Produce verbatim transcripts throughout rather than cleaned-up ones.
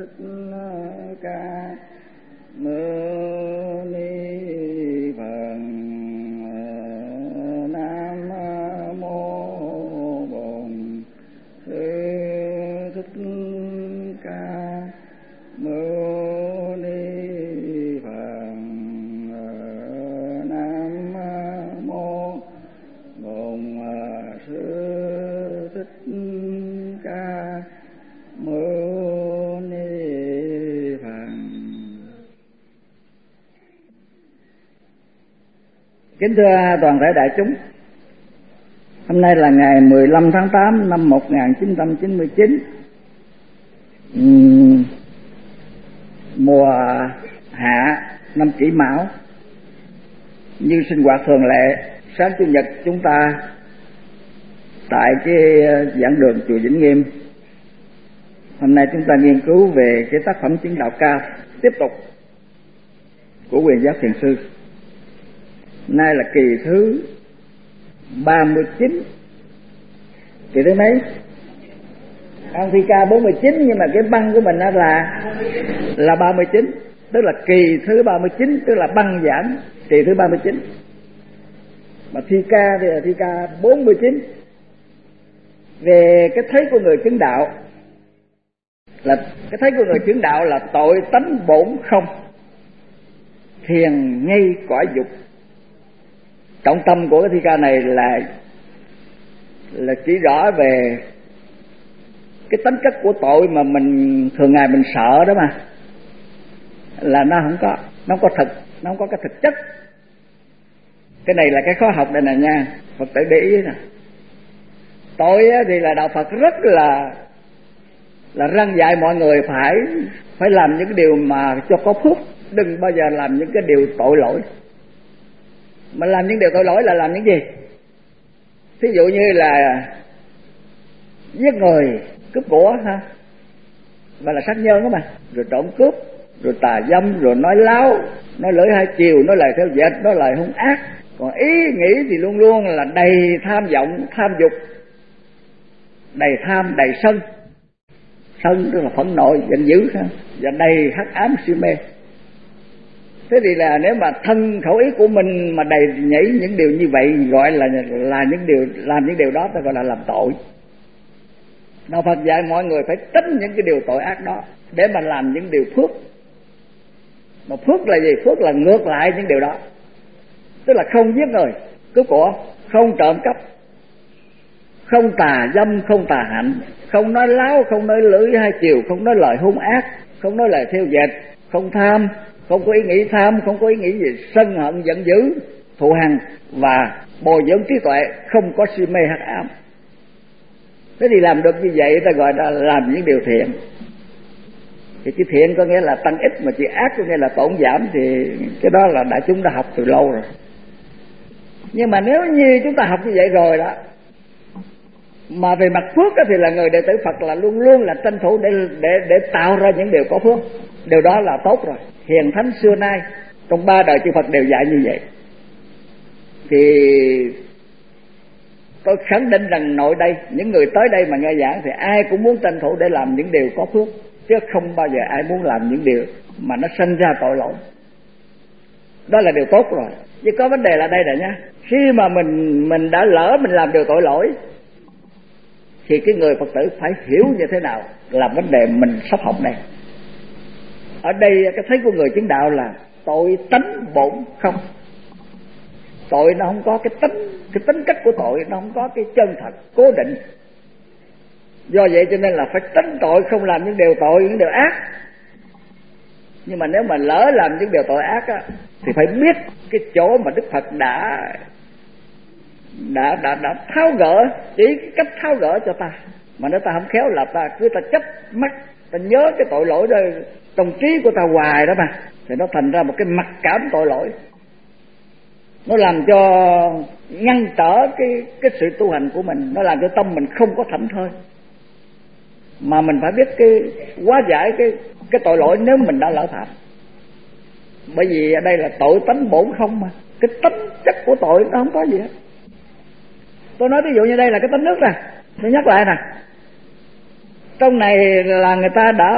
Thích Ca Mâu Ni Phật. Nam mô Bổn Sư Thích Ca Mâu Ni Phật. Nam mô Bổn Sư Thích Ca Mâu Ni Phật. Kính thưa toàn thể đại chúng, hôm nay là ngày mười lăm tháng tám năm một nghìn chín trăm chín mươi chín, uhm, mùa hạ năm Kỷ Mão. Như sinh hoạt thường lệ, sáng Chủ nhật chúng ta tại cái giảng đường chùa Vĩnh Nghiêm, hôm nay chúng ta nghiên cứu về cái tác phẩm Chứng Đạo Cao tiếp tục của Quyền Giác Thiền Sư. Nay là kỳ thứ ba mươi chín. Kỳ thứ mấy? Ông Thi Ca bốn mươi chín, nhưng mà cái băng của mình đó là là ba mươi chín, tức là kỳ thứ ba mươi chín, tức là băng giảng kỳ thứ ba mươi chín. Mà Thi Ca thì là Thi Ca bốn mươi chín. Về cái thấy của người chứng đạo, là cái thấy của người chứng đạo là tội tánh bổn không, thiền ngay cõi dục. Trọng tâm của cái Thi Ca này là là chỉ rõ về cái tính chất của tội mà mình thường ngày mình sợ đó, mà là nó không có, nó không có thực, nó không có cái thực chất. Cái này là cái khó học đây nè nha, Phật tử để ý nè. Tội thì là đạo Phật rất là là răn dạy mọi người phải phải làm những cái điều mà cho có phước, đừng bao giờ làm những cái điều tội lỗi. Mà làm những điều tội lỗi là làm những gì? Thí dụ như là giết người, cướp của ha, và là sát nhân đó mà, rồi trộm cướp, rồi tà dâm, rồi nói láo, nói lưỡi hai chiều, nói lời theo dệt, nói lời hung ác. Còn ý nghĩ thì luôn luôn là đầy tham vọng, tham dục, đầy tham, đầy sân. Sân tức là phẫn nộ, giận dữ ha, và đầy hắc ám si mê. Thế thì là nếu mà thân khẩu ý của mình mà đầy nhảy những điều như vậy, gọi là là những điều làm những điều đó ta gọi là làm tội. Đạo Phật dạy mọi người phải tránh những cái điều tội ác đó để mà làm những điều phước. Mà phước là gì? Phước là ngược lại những điều đó, tức là không giết người, cướp của, không trộm cắp, không tà dâm, không tà hạnh, không nói láo, không nói lưỡi hai chiều, không nói lời hung ác, không nói lời theo dệt, không tham, không có ý nghĩ tham, không có ý nghĩ gì sân hận, giận dữ, thù hằn, và bồi dưỡng trí tuệ, không có si mê hắc ám. Thế thì làm được như vậy ta gọi là làm những điều thiện. Thì chữ thiện có nghĩa là tăng ít, mà chữ ác có nghĩa là tổn giảm, thì cái đó là đại chúng đã học từ lâu rồi. Nhưng mà nếu như chúng ta học như vậy rồi đó, mà về mặt phước thì là người đệ tử Phật là luôn luôn là tranh thủ để để để tạo ra những điều có phước. Điều đó là tốt rồi. Hiền thánh xưa nay trong ba đời chư Phật đều dạy như vậy. Thì tôi khẳng định rằng nội đây, những người tới đây mà nghe giảng thì ai cũng muốn tranh thủ để làm những điều có phước, chứ không bao giờ ai muốn làm những điều mà nó sinh ra tội lỗi. Đó là điều tốt rồi. Chứ có vấn đề là đây nè nhá. Khi mà mình mình đã lỡ mình làm điều tội lỗi, thì cái người Phật tử phải hiểu như thế nào là vấn đề mình sắp học này. Ở đây cái thấy của người chứng đạo là tội tánh bổn không. Tội nó không có cái tính, cái tính cách của tội nó không có cái chân thật cố định. Do vậy cho nên là phải tránh tội, không làm những điều tội, những điều ác. Nhưng mà nếu mà lỡ làm những điều tội ác á, thì phải biết cái chỗ mà Đức Phật đã đã đã đã tháo gỡ, chỉ cái cách tháo gỡ cho ta. Mà nếu ta không khéo là ta cứ ta chấp mắt, ta nhớ cái tội lỗi đó trong trí của ta hoài đó mà, thì nó thành ra một cái mặc cảm tội lỗi. Nó làm cho ngăn trở cái cái sự tu hành của mình, nó làm cho tâm mình không có thảnh thơi. Mà mình phải biết cái hóa giải cái cái tội lỗi nếu mình đã lỡ phạm. Bởi vì ở đây là tội tánh bổn không mà, cái tính chất của tội nó không có gì hết. Tôi nói ví dụ như đây là cái tánh nước nè, tôi nhắc lại nè. Trong này là người ta đã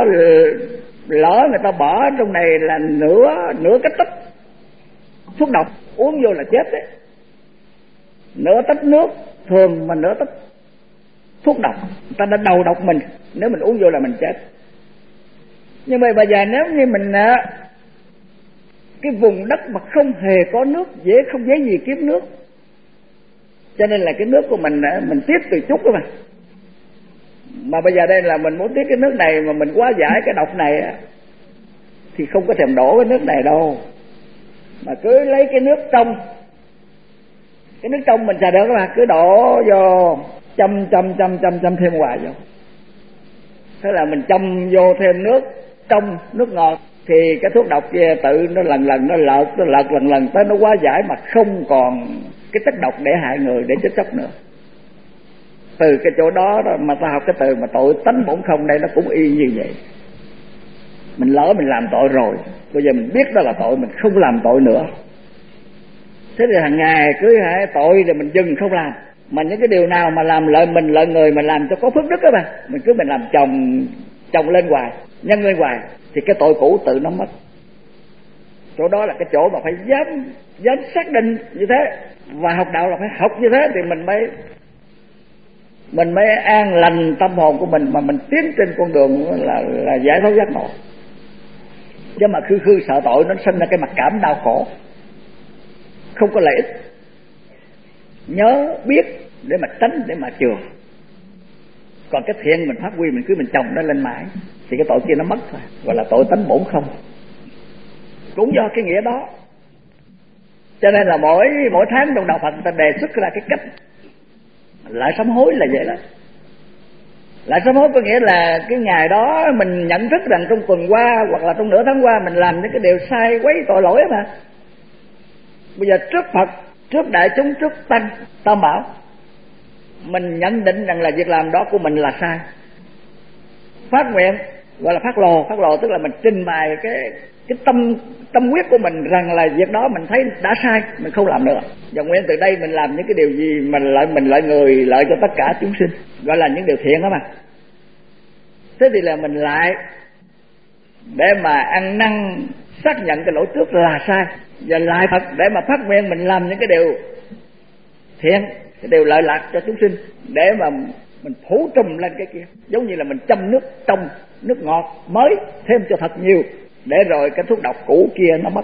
lỡ người ta bỏ trong này là nửa nửa cái tách thuốc độc, uống vô là chết đấy. Nửa tách nước thường mà nửa tách thuốc độc, người ta đã đầu độc mình, nếu mình uống vô là mình chết. Nhưng mà bây giờ nếu như mình cái vùng đất mà không hề có nước, dễ không dễ gì kiếm nước, cho nên là cái nước của mình mình tiết từ chút đó mà. Mà bây giờ đây là mình muốn tiết cái nước này mà mình quá giải cái độc này thì không có thèm đổ cái nước này đâu, mà cứ lấy cái nước trong, cái nước trong mình xài được các bạn, cứ đổ vô châm châm châm châm châm thêm hoài vô. Thế là mình châm vô thêm nước trong, nước ngọt, thì cái thuốc độc kia tự nó lần lần nó lợt nó lợt lần lần tới nó quá giải mà không còn cái chất độc để hại người, để chết chóc nữa. Từ cái chỗ đó, đó mà ta học cái từ mà tội tánh bổn không đây nó cũng y như vậy. Mình lỡ mình làm tội rồi, bây giờ mình biết đó là tội, mình không làm tội nữa. Thế thì hàng ngày cứ hãy tội rồi mình dừng không làm. Mà những cái điều nào mà làm lợi mình, lợi người, mình làm cho có phước đức đó mà, mình cứ mình làm chồng chồng lên hoài, nhân lên hoài, thì cái tội cũ tự nó mất. Chỗ đó là cái chỗ mà phải dám dám xác định như thế, và học đạo là phải học như thế thì mình mới mình mới an lành tâm hồn của mình, mà mình tiến trên con đường là là giải thoát giác ngộ. Chứ mà khư khư sợ tội nó sinh ra cái mặc cảm đau khổ, không có lợi ích. Nhớ biết để mà tránh, để mà chừa. Còn cái thiện mình phát huy, mình cứ mình trồng nó lên mãi thì cái tội kia nó mất thôi, gọi là tội tánh bổn không. Cũng do cái nghĩa đó, cho nên là mỗi mỗi tháng trong đạo Phật người ta đề xuất ra cái cách lại sám hối là vậy đó. Lại sám hối có nghĩa là cái ngày đó mình nhận thức rằng trong tuần qua hoặc là trong nửa tháng qua mình làm những cái điều sai quấy tội lỗi mà. Bây giờ trước Phật, trước đại chúng, trước tăng tam bảo, mình nhận định rằng là việc làm đó của mình là sai, phát nguyện gọi là phát lồ. Phát lồ tức là mình trình bày cái cái tâm tâm quyết của mình rằng là việc đó mình thấy đã sai, mình không làm nữa. Và nguyện từ đây mình làm những cái điều gì mình lợi mình lợi người, lợi cho tất cả chúng sinh, gọi là những điều thiện đó mà. Thế thì là mình lại để mà ăn năn xác nhận cái lỗi trước là sai, và lại Phật để mà phát nguyện mình làm những cái điều thiện, cái điều lợi lạc cho chúng sinh, để mà mình phủ trùm lên cái kia, giống như là mình châm nước trong, nước ngọt mới thêm cho thật nhiều, để rồi cái thuốc độc cũ kia nó mất.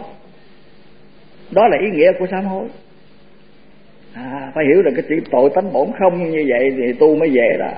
Đó là ý nghĩa của sám hối. À, phải hiểu được cái chữ tội tánh bổn không như vậy thì tu mới dễ đó.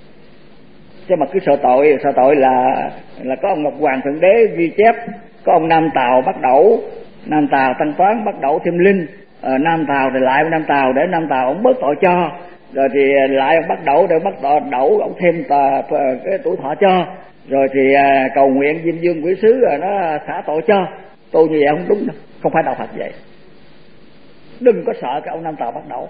Chứ mà cứ sợ tội, sợ tội là là có ông Ngọc Hoàng Thượng Đế ghi chép, có ông Nam Tào bắt đẩu, Nam Tào Tăng Toán bắt đẩu thêm linh, à, Nam Tào thì lại Nam Tào để Nam Tào ông bớt tội cho, rồi thì lại ông bắt đẩu để bắt tội đẩu ông thêm tà, cái tuổi thọ cho, rồi thì à, cầu nguyện Diêm Dương Quỷ Sứ rồi nó xả tội cho. Tu như vậy không đúng đâu, không phải đạo Phật vậy. Đừng có sợ cái ông Nam Tào bắt đẩu,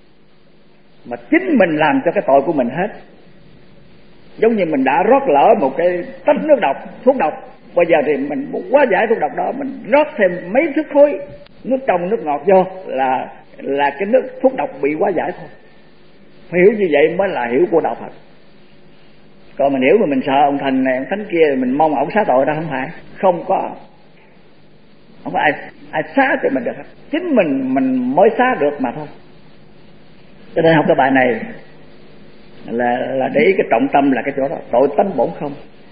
mà chính mình làm cho cái tội của mình hết. Giống như mình đã rót lỡ một cái tách nước độc, thuốc độc, bây giờ thì mình muốn quá giải thuốc độc đó, mình rót thêm mấy thước khối nước trong, nước ngọt vô là là cái nước thuốc độc bị quá giải thôi. Phải hiểu như vậy mới là hiểu của đạo Phật. Còn mình hiểu mà mình sợ ông thần này, ông thánh kia, mình mong ông xá tội đó, không phải. Không có, không phải ai, ai xá thì mình được, chính mình mình mới xá được mà thôi. Cho nên học cái bài này là là để ý cái trọng tâm là cái chỗ đó, tội tánh bổn không.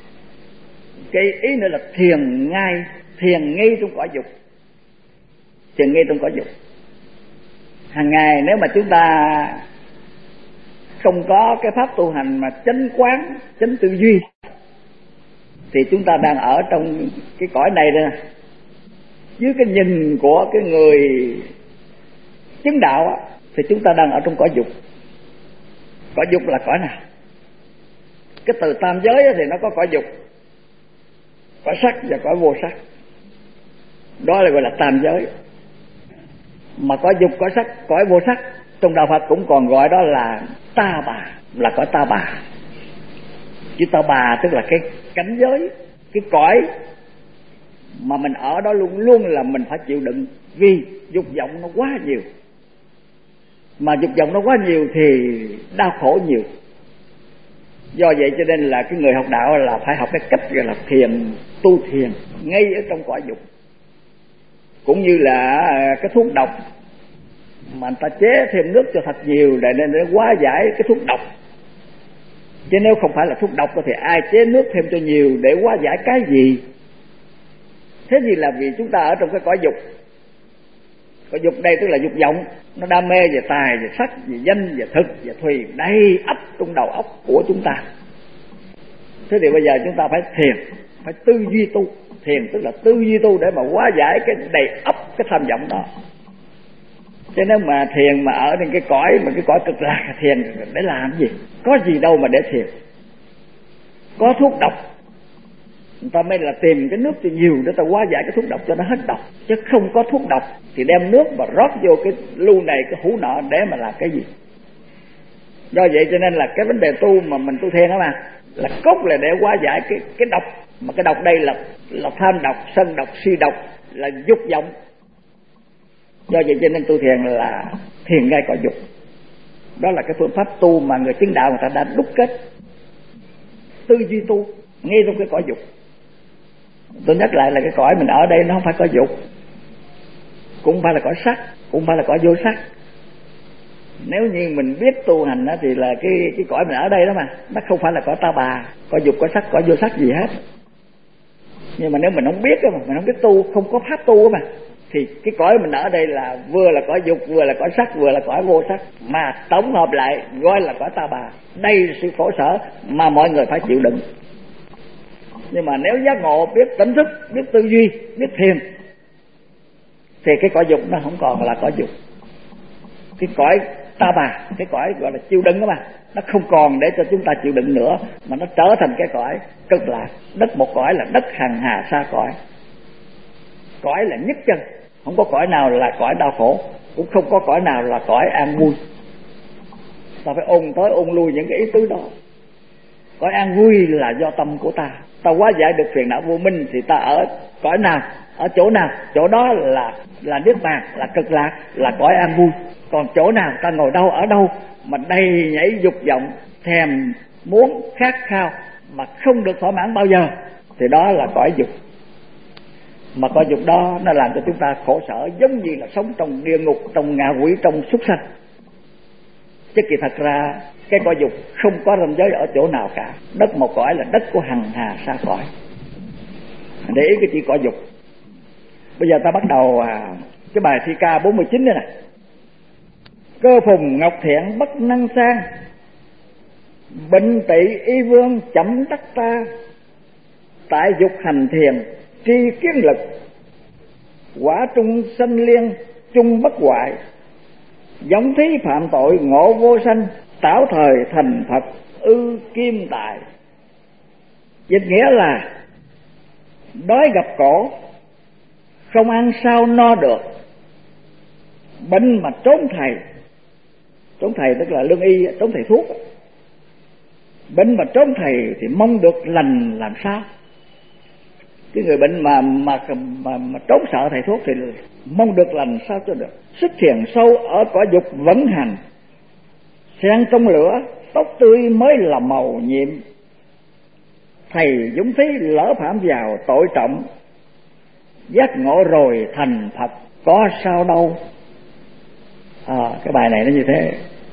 Cái ý nữa là thiền ngay, thiền nghi trong cõi dục, thiền nghi trong cõi dục. Hàng ngày nếu mà chúng ta không có cái pháp tu hành mà chánh quán, chánh tư duy, thì chúng ta đang ở trong cái cõi này đây, dưới cái nhìn của cái người chứng đạo á, thì chúng ta đang ở trong cõi dục. Cõi dục là cõi nào? Cái từ tam giới thì nó có cõi dục, cõi sắc và cõi vô sắc. Đó là gọi là tam giới. Mà cõi dục, cõi sắc, cõi vô sắc trong đạo Phật cũng còn gọi đó là ta bà, là cõi ta bà. Chứ ta bà tức là cái cảnh giới, cái cõi mà mình ở đó luôn luôn là mình phải chịu đựng, vì dục vọng nó quá nhiều. Mà dục vọng nó quá nhiều thì đau khổ nhiều. Do vậy cho nên là cái người học đạo là phải học cái cách gọi là thiền, tu thiền ngay ở trong cõi dục. Cũng như là cái thuốc độc mà người ta chế thêm nước cho thật nhiều để nên để hóa giải cái thuốc độc. Chứ nếu không phải là thuốc độc thì ai chế nước thêm cho nhiều để hóa giải cái gì? Thế thì là vì chúng ta ở trong cái cõi dục. Cõi dục đây tức là dục vọng, nó đam mê về tài, về sắc, về danh, về thực, về thùy đầy ắp trong đầu óc của chúng ta. Thế thì bây giờ chúng ta phải thiền, phải tư duy tu. Thiền tức là tư duy tu để mà hóa giải cái đầy ắp cái tham vọng đó. Chứ nếu mà thiền mà ở trên cái cõi mà cái cõi cực lạc, thiền để làm gì? Có gì đâu mà để thiền. Có thuốc độc, người ta mới là tìm cái nước cho nhiều để ta hóa giải cái thuốc độc cho nó hết độc. Chứ không có thuốc độc thì đem nước mà rót vô cái lu này cái hũ nọ để mà làm cái gì? Do vậy cho nên là cái vấn đề tu mà mình tu thiền đó mà là cốt là để hóa giải cái cái độc. Mà cái độc đây là là tham độc, sân độc, si độc, là dục vọng. Do vậy cho nên tu thiền là thiền ngay cõi dục. Đó là cái phương pháp tu mà người chứng đạo người ta đã đúc kết tư duy tu ngay trong cái cõi dục. Tôi nhắc lại là cái cõi mình ở đây nó không phải cõi dục, cũng không phải là cõi sắc, cũng không phải là cõi vô sắc. Nếu như mình biết tu hành đó, thì là cái cái cõi mình ở đây đó mà nó không phải là cõi ta bà, cõi dục, cõi sắc, cõi vô sắc gì hết. Nhưng mà nếu mình không biết đó mà mình không biết tu, không có pháp tu đó mà, thì cái cõi mình ở đây là vừa là cõi dục, vừa là cõi sắc, vừa là cõi vô sắc, mà tổng hợp lại gọi là cõi ta bà. Đây là sự khổ sở mà mọi người phải chịu đựng. Nhưng mà nếu giác ngộ, biết tỉnh thức, biết tư duy, biết thiền, thì cái cõi dục nó không còn là cõi dục. Cái cõi ta bà, cái cõi gọi là chịu đựng đó mà, nó không còn để cho chúng ta chịu đựng nữa, mà nó trở thành cái cõi cực lạc. Đất một cõi là đất hằng hà xa cõi. Cõi là nhất chân, không có cõi nào là cõi đau khổ, cũng không có cõi nào là cõi an vui. Ta phải ôn tới ôn lui những cái ý tứ đó. Cõi an vui là do tâm của ta. Ta hóa giải được phiền não vô minh thì ta ở cõi nào, ở chỗ nào, chỗ đó là là niết bàn, là cực lạc, là cõi an vui. Còn chỗ nào ta ngồi đâu ở đâu mà đầy nhảy dục vọng, thèm muốn khát khao mà không được thỏa mãn bao giờ, thì đó là cõi dục. Mà cõi dục đó nó làm cho chúng ta khổ sở, giống như là sống trong địa ngục, trong ngạ quỷ, trong súc sanh. Chứ kỳ thật ra cái cõi dục không có ranh giới ở chỗ nào cả. Đất một cõi là đất của hằng hà xa cõi. Để ý cái chữ cõi dục. Bây giờ ta bắt đầu à, cái bài thi ca bốn mươi chín này nè. Cơ phùng ngọc thiện bất năng sang, bệnh tỵ y vương chậm đắc ta. Tại dục hành thiền tri kiến lực, quả trung sanh liên chung bất hoại. Giống thí phạm tội ngộ vô sanh, tảo thời thành Phật ư kim tài. Dịch nghĩa là đói gặp cổ, không ăn sao no được. Bệnh mà trốn thầy, trốn thầy tức là lương y, trốn thầy thuốc. Bệnh mà trốn thầy thì mong được lành làm sao? Cái người bệnh mà mà mà, mà trốn sợ thầy thuốc thì mong được lành sao cho được. Sức thiền sâu ở cõi dục vẫn hành, sen trong lửa tóc tươi mới là màu nhiệm. Thầy dũng thí lỡ phạm vào tội trọng, giác ngộ rồi thành Phật có sao đâu. À, cái bài này nó như thế.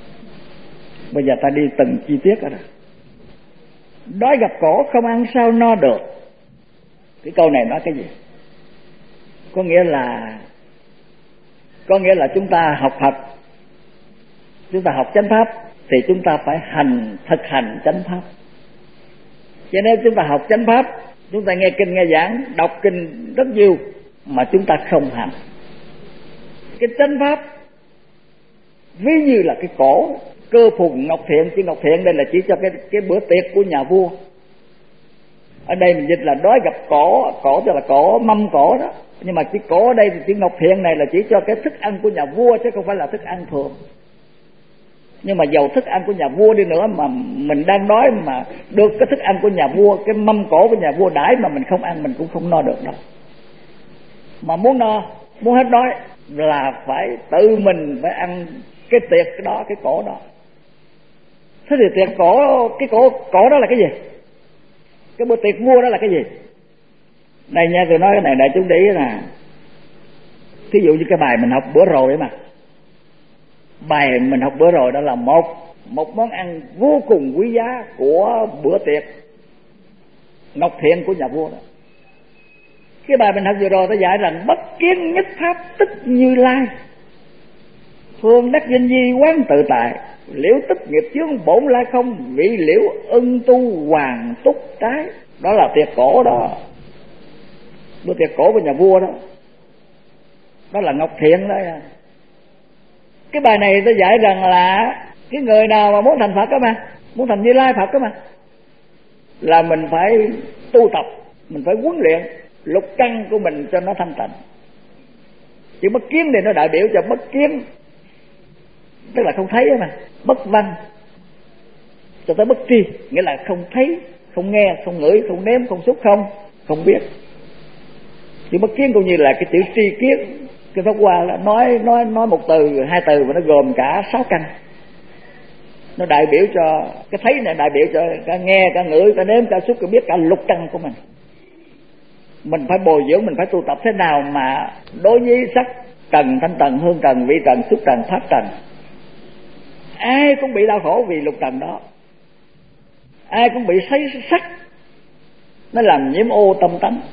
Bây giờ ta đi từng chi tiết đó. Đói gặp cổ không ăn sao no được. Cái câu này nói cái gì? Có nghĩa là Có nghĩa là chúng ta học Phật, chúng ta học chánh pháp thì chúng ta phải hành, thực hành chánh pháp. Cho nên chúng ta học chánh pháp, chúng ta nghe kinh nghe giảng, đọc kinh rất nhiều mà chúng ta không hành. Cái chánh pháp ví như là cái cổ, cơ phùng ngọc thiện. Chứ ngọc thiện đây là chỉ cho cái cái bữa tiệc của nhà vua. Ở đây mình dịch là đói gặp cổ, cổ tức là cổ, mâm cổ đó. Nhưng mà chữ cổ ở đây thì chữ ngọc thiện này là chỉ cho cái thức ăn của nhà vua, chứ không phải là thức ăn thường. Nhưng mà dầu thức ăn của nhà vua đi nữa mà mình đang đói mà được cái thức ăn của nhà vua, cái mâm cổ của nhà vua đãi mà mình không ăn, mình cũng không no được đâu. Mà muốn no, muốn hết đói là phải tự mình phải ăn cái tiệc đó, cái cổ đó. Thế thì tiệc cổ, cái cổ cổ đó là cái gì? Cái bữa tiệc vua đó là cái gì? Đây nha, tôi nói cái này đại chúng để ý là, thí dụ như cái bài mình học bữa rồi ấy mà, bài mình học bữa rồi đó là một một món ăn vô cùng quý giá của bữa tiệc ngọc thiện của nhà vua đó. Cái bài mình học vừa rồi ta dạy rằng bất kiến nhất pháp tức Như Lai, phương đắc danh di quán tự tại, liễu tức nghiệp chướng bổn lai không, vị liễu ân tu hoàng túc trái. Đó là tiệc cổ đó, bữa tiệc cổ của nhà vua đó, đó là ngọc thiện đó. Cái bài này tôi dạy rằng là cái người nào mà muốn thành Phật đó mà, muốn thành Như Lai Phật đó mà, là mình phải tu tập, mình phải huấn luyện lục căn của mình cho nó thanh tịnh. Chữ bất kiến thì nó đại biểu cho bất kiến, tức là không thấy đó mà, bất văn cho tới bất tri, nghĩa là không thấy, không nghe, không ngửi, không nếm, không xúc, không không biết. Chữ bất kiến cũng như là cái chữ tri kiến. Cái Pháp Hoa là nói nói nói một từ, hai từ mà nó gồm cả sáu căn. Nó đại biểu cho cái thấy này, đại biểu cho cả nghe, cả ngửi, cả nếm, cả xúc, cả biết, cả lục căn của mình. Mình phải bồi dưỡng, mình phải tu tập thế nào mà đối với sắc trần, thanh trần, hương trần, vị trần, xúc trần, pháp trần, ai cũng bị đau khổ vì lục trần đó, ai cũng bị thấy sắc nó làm nhiễm ô tâm tánh.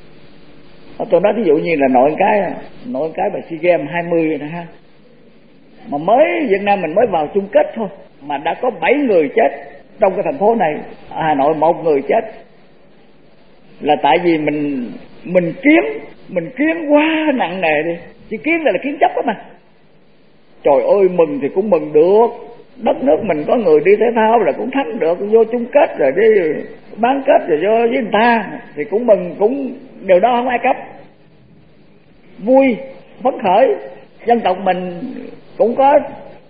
Tôi nói ví dụ như là nội cái nội cái bài SEA Games hai mươi này ha, mà mới Việt Nam mình mới vào chung kết thôi mà đã có bảy người chết trong cái thành phố này. Ở Hà Nội một người chết, là tại vì mình mình kiến mình kiến quá nặng nề đi. Chỉ kiến là, là kiến chấp đó mà. Trời ơi, mừng thì cũng mừng được, đất nước mình có người đi thể thao là cũng thắng được, vô chung kết rồi đi bán kết rồi vô với người ta thì cũng mừng, cũng điều đó không ai cấp. Vui phấn khởi, dân tộc mình cũng có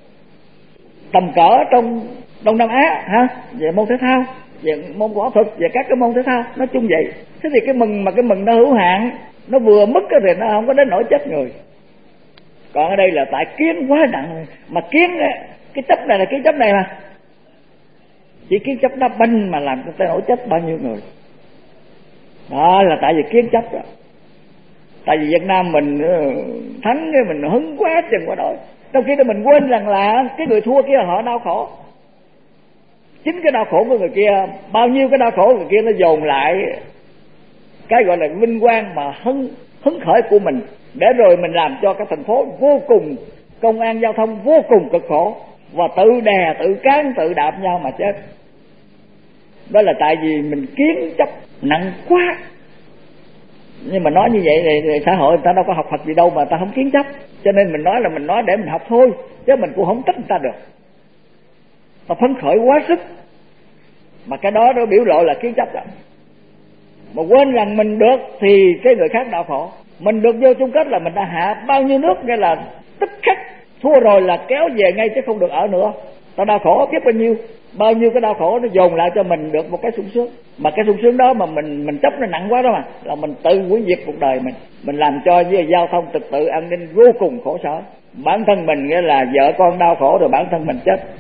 tầm cỡ trong Đông Nam Á ha, về môn thể thao, về môn võ thuật, về các cái môn thể thao nói chung vậy. Thế thì cái mừng mà cái mừng nó hữu hạn, nó vừa mức thì nó không có đến nỗi chết người. Còn ở đây là tại kiến quá nặng, mà kiến cái chấp này là kiến chấp này mà, chỉ kiến chấp đá banh mà làm cho tới nỗi chết bao nhiêu người. Đó là tại vì kiến chấp đó. Tại vì Việt Nam mình thắng cái mình hứng quá chừng quá đổi, trong khi đó mình quên rằng là cái người thua kia họ đau khổ. Chính cái đau khổ của người kia, bao nhiêu cái đau khổ của người kia nó dồn lại cái gọi là vinh quang mà hứng hứng khởi của mình, để rồi mình làm cho cái thành phố vô cùng, công an giao thông vô cùng cực khổ, và tự đè, tự cán, tự đạp nhau mà chết. Đó là tại vì mình kiến chấp nặng quá. Nhưng mà nói như vậy thì, thì xã hội người ta đâu có học Phật gì đâu mà ta không kiến chấp. Cho nên mình nói là mình nói để mình học thôi, chứ mình cũng không trách người ta được. Ta phấn khởi quá sức, mà cái đó nó biểu lộ là kiến chấp đó. Mà quên rằng mình được thì cái người khác đau khổ. Mình được vô chung kết là mình đã hạ bao nhiêu nước, nghĩa là tức khắc thua rồi là kéo về ngay chứ không được ở nữa. Ta đau khổ biết bao nhiêu, bao nhiêu cái đau khổ nó dồn lại cho mình được một cái sung sướng. Mà cái sung sướng đó mà mình mình chấp nó nặng quá đó mà, là mình tự hủy diệt cuộc đời mình. Mình làm cho với giao thông trật tự an ninh vô cùng khổ sở. Bản thân mình nghĩa là vợ con đau khổ rồi bản thân mình chết.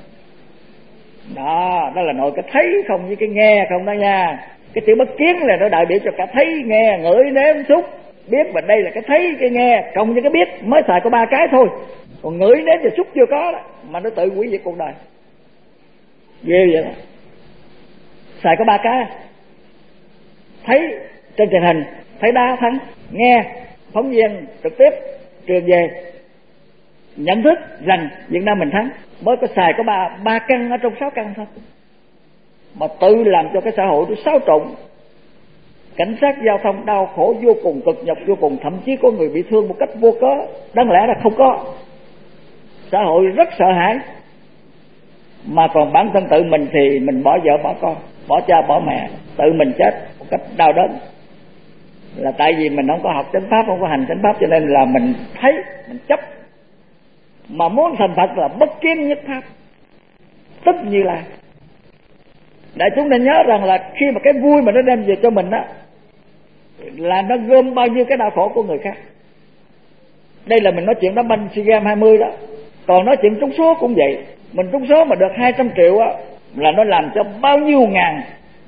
Đó, đó là nội cái thấy không với cái nghe không đó nha. Cái chữ bất kiến là nó đại biểu cho cả thấy, nghe, ngửi, nếm, xúc, biết. Và đây là cái thấy, cái nghe cộng với cái biết, mới xài có ba cái thôi. Còn ngửi, nếm và xúc chưa có đó, mà nó tự hủy diệt cuộc đời. Ghê vậy đó. Xài có ba cái: thấy trên truyền hình, thấy đá thắng; nghe phóng viên trực tiếp truyền về, nhận thức rằng Việt Nam mình thắng. Mới có xài có ba ba căn ở trong sáu căn thôi, mà tự làm cho cái xã hội nó xáo trộn. Cảnh sát giao thông đau khổ vô cùng, cực nhọc vô cùng, thậm chí có người bị thương một cách vô cớ, đáng lẽ là không có. Xã hội rất sợ hãi. Mà còn bản thân tự mình thì mình bỏ vợ bỏ con, bỏ cha bỏ mẹ, tự mình chết một cách đau đớn. Là tại vì mình không có học chánh pháp, không có hành chánh pháp, cho nên là mình thấy, mình chấp. Mà muốn thành Phật là bất kiến nhất pháp tức Như Lai. Đại chúng nên nhớ rằng là khi mà cái vui mà nó đem về cho mình đó, là nó gom bao nhiêu cái đau khổ của người khác. Đây là mình nói chuyện đá banh SEA Games hai mươi đó. Còn nói chuyện trúng số cũng vậy. Mình trúng số mà được hai trăm triệu á, là nó làm cho bao nhiêu ngàn,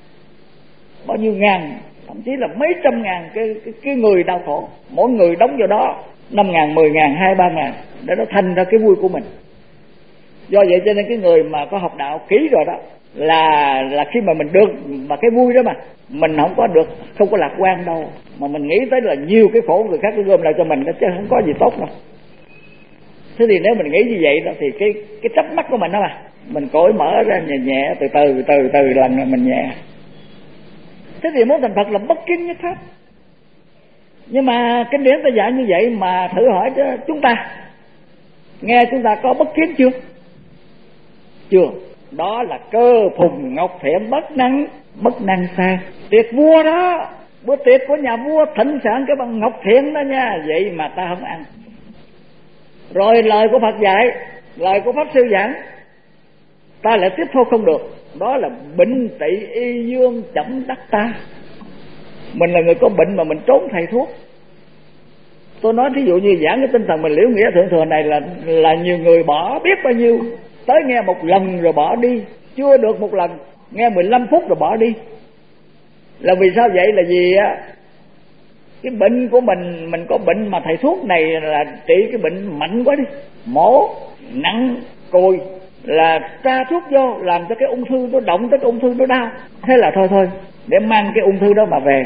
bao nhiêu ngàn, thậm chí là mấy trăm ngàn cái, cái, cái người đau khổ. Mỗi người đóng vào đó năm ngàn, mười ngàn, hai ba ngàn để nó thành ra cái vui của mình. Do vậy cho nên cái người mà có học đạo kỹ rồi đó là là khi mà mình được mà cái vui đó mà mình không có được, không có lạc quan đâu, mà mình nghĩ tới là nhiều cái khổ người khác nó gom lại cho mình đó, chứ không có gì tốt đâu. Thế thì nếu mình nghĩ như vậy đó thì cái cái chớp mắt của mình đó mà mình cởi mở ra nhẹ nhẹ, từ từ từ từ lần mình nhẹ. Thế thì muốn thành Phật là bất kiến nhất pháp. Nhưng mà kinh điển ta dạy như vậy mà thử hỏi cho chúng ta, nghe chúng ta có bất kiến chưa? Chưa. Đó là cơ phùng ngọc thiện bất năng, bất năng sai. Tiệc vua đó, bữa tiệc của nhà vua thịnh soạn cái bằng ngọc thiện đó nha, vậy mà ta không ăn. Rồi lời của Phật dạy, lời của Pháp Sư giảng, ta lại tiếp thu không được. Đó là bệnh tỵ y dương chẩm đắc ta. Mình là người có bệnh mà mình trốn thầy thuốc. Tôi nói thí dụ như giảng cái tinh thần mình liễu nghĩa thượng thừa này là là nhiều người bỏ biết bao nhiêu, tới nghe một lần rồi bỏ đi, chưa được một lần nghe mười lăm phút rồi bỏ đi. Là vì sao vậy? Là vì á cái bệnh của mình, mình có bệnh mà thầy thuốc này là trị cái bệnh mạnh quá đi, mổ nặng cùi, là tra thuốc vô làm cho cái ung thư nó động tới cái ung thư nó đau. Thế là thôi thôi để mang cái ung thư đó mà về.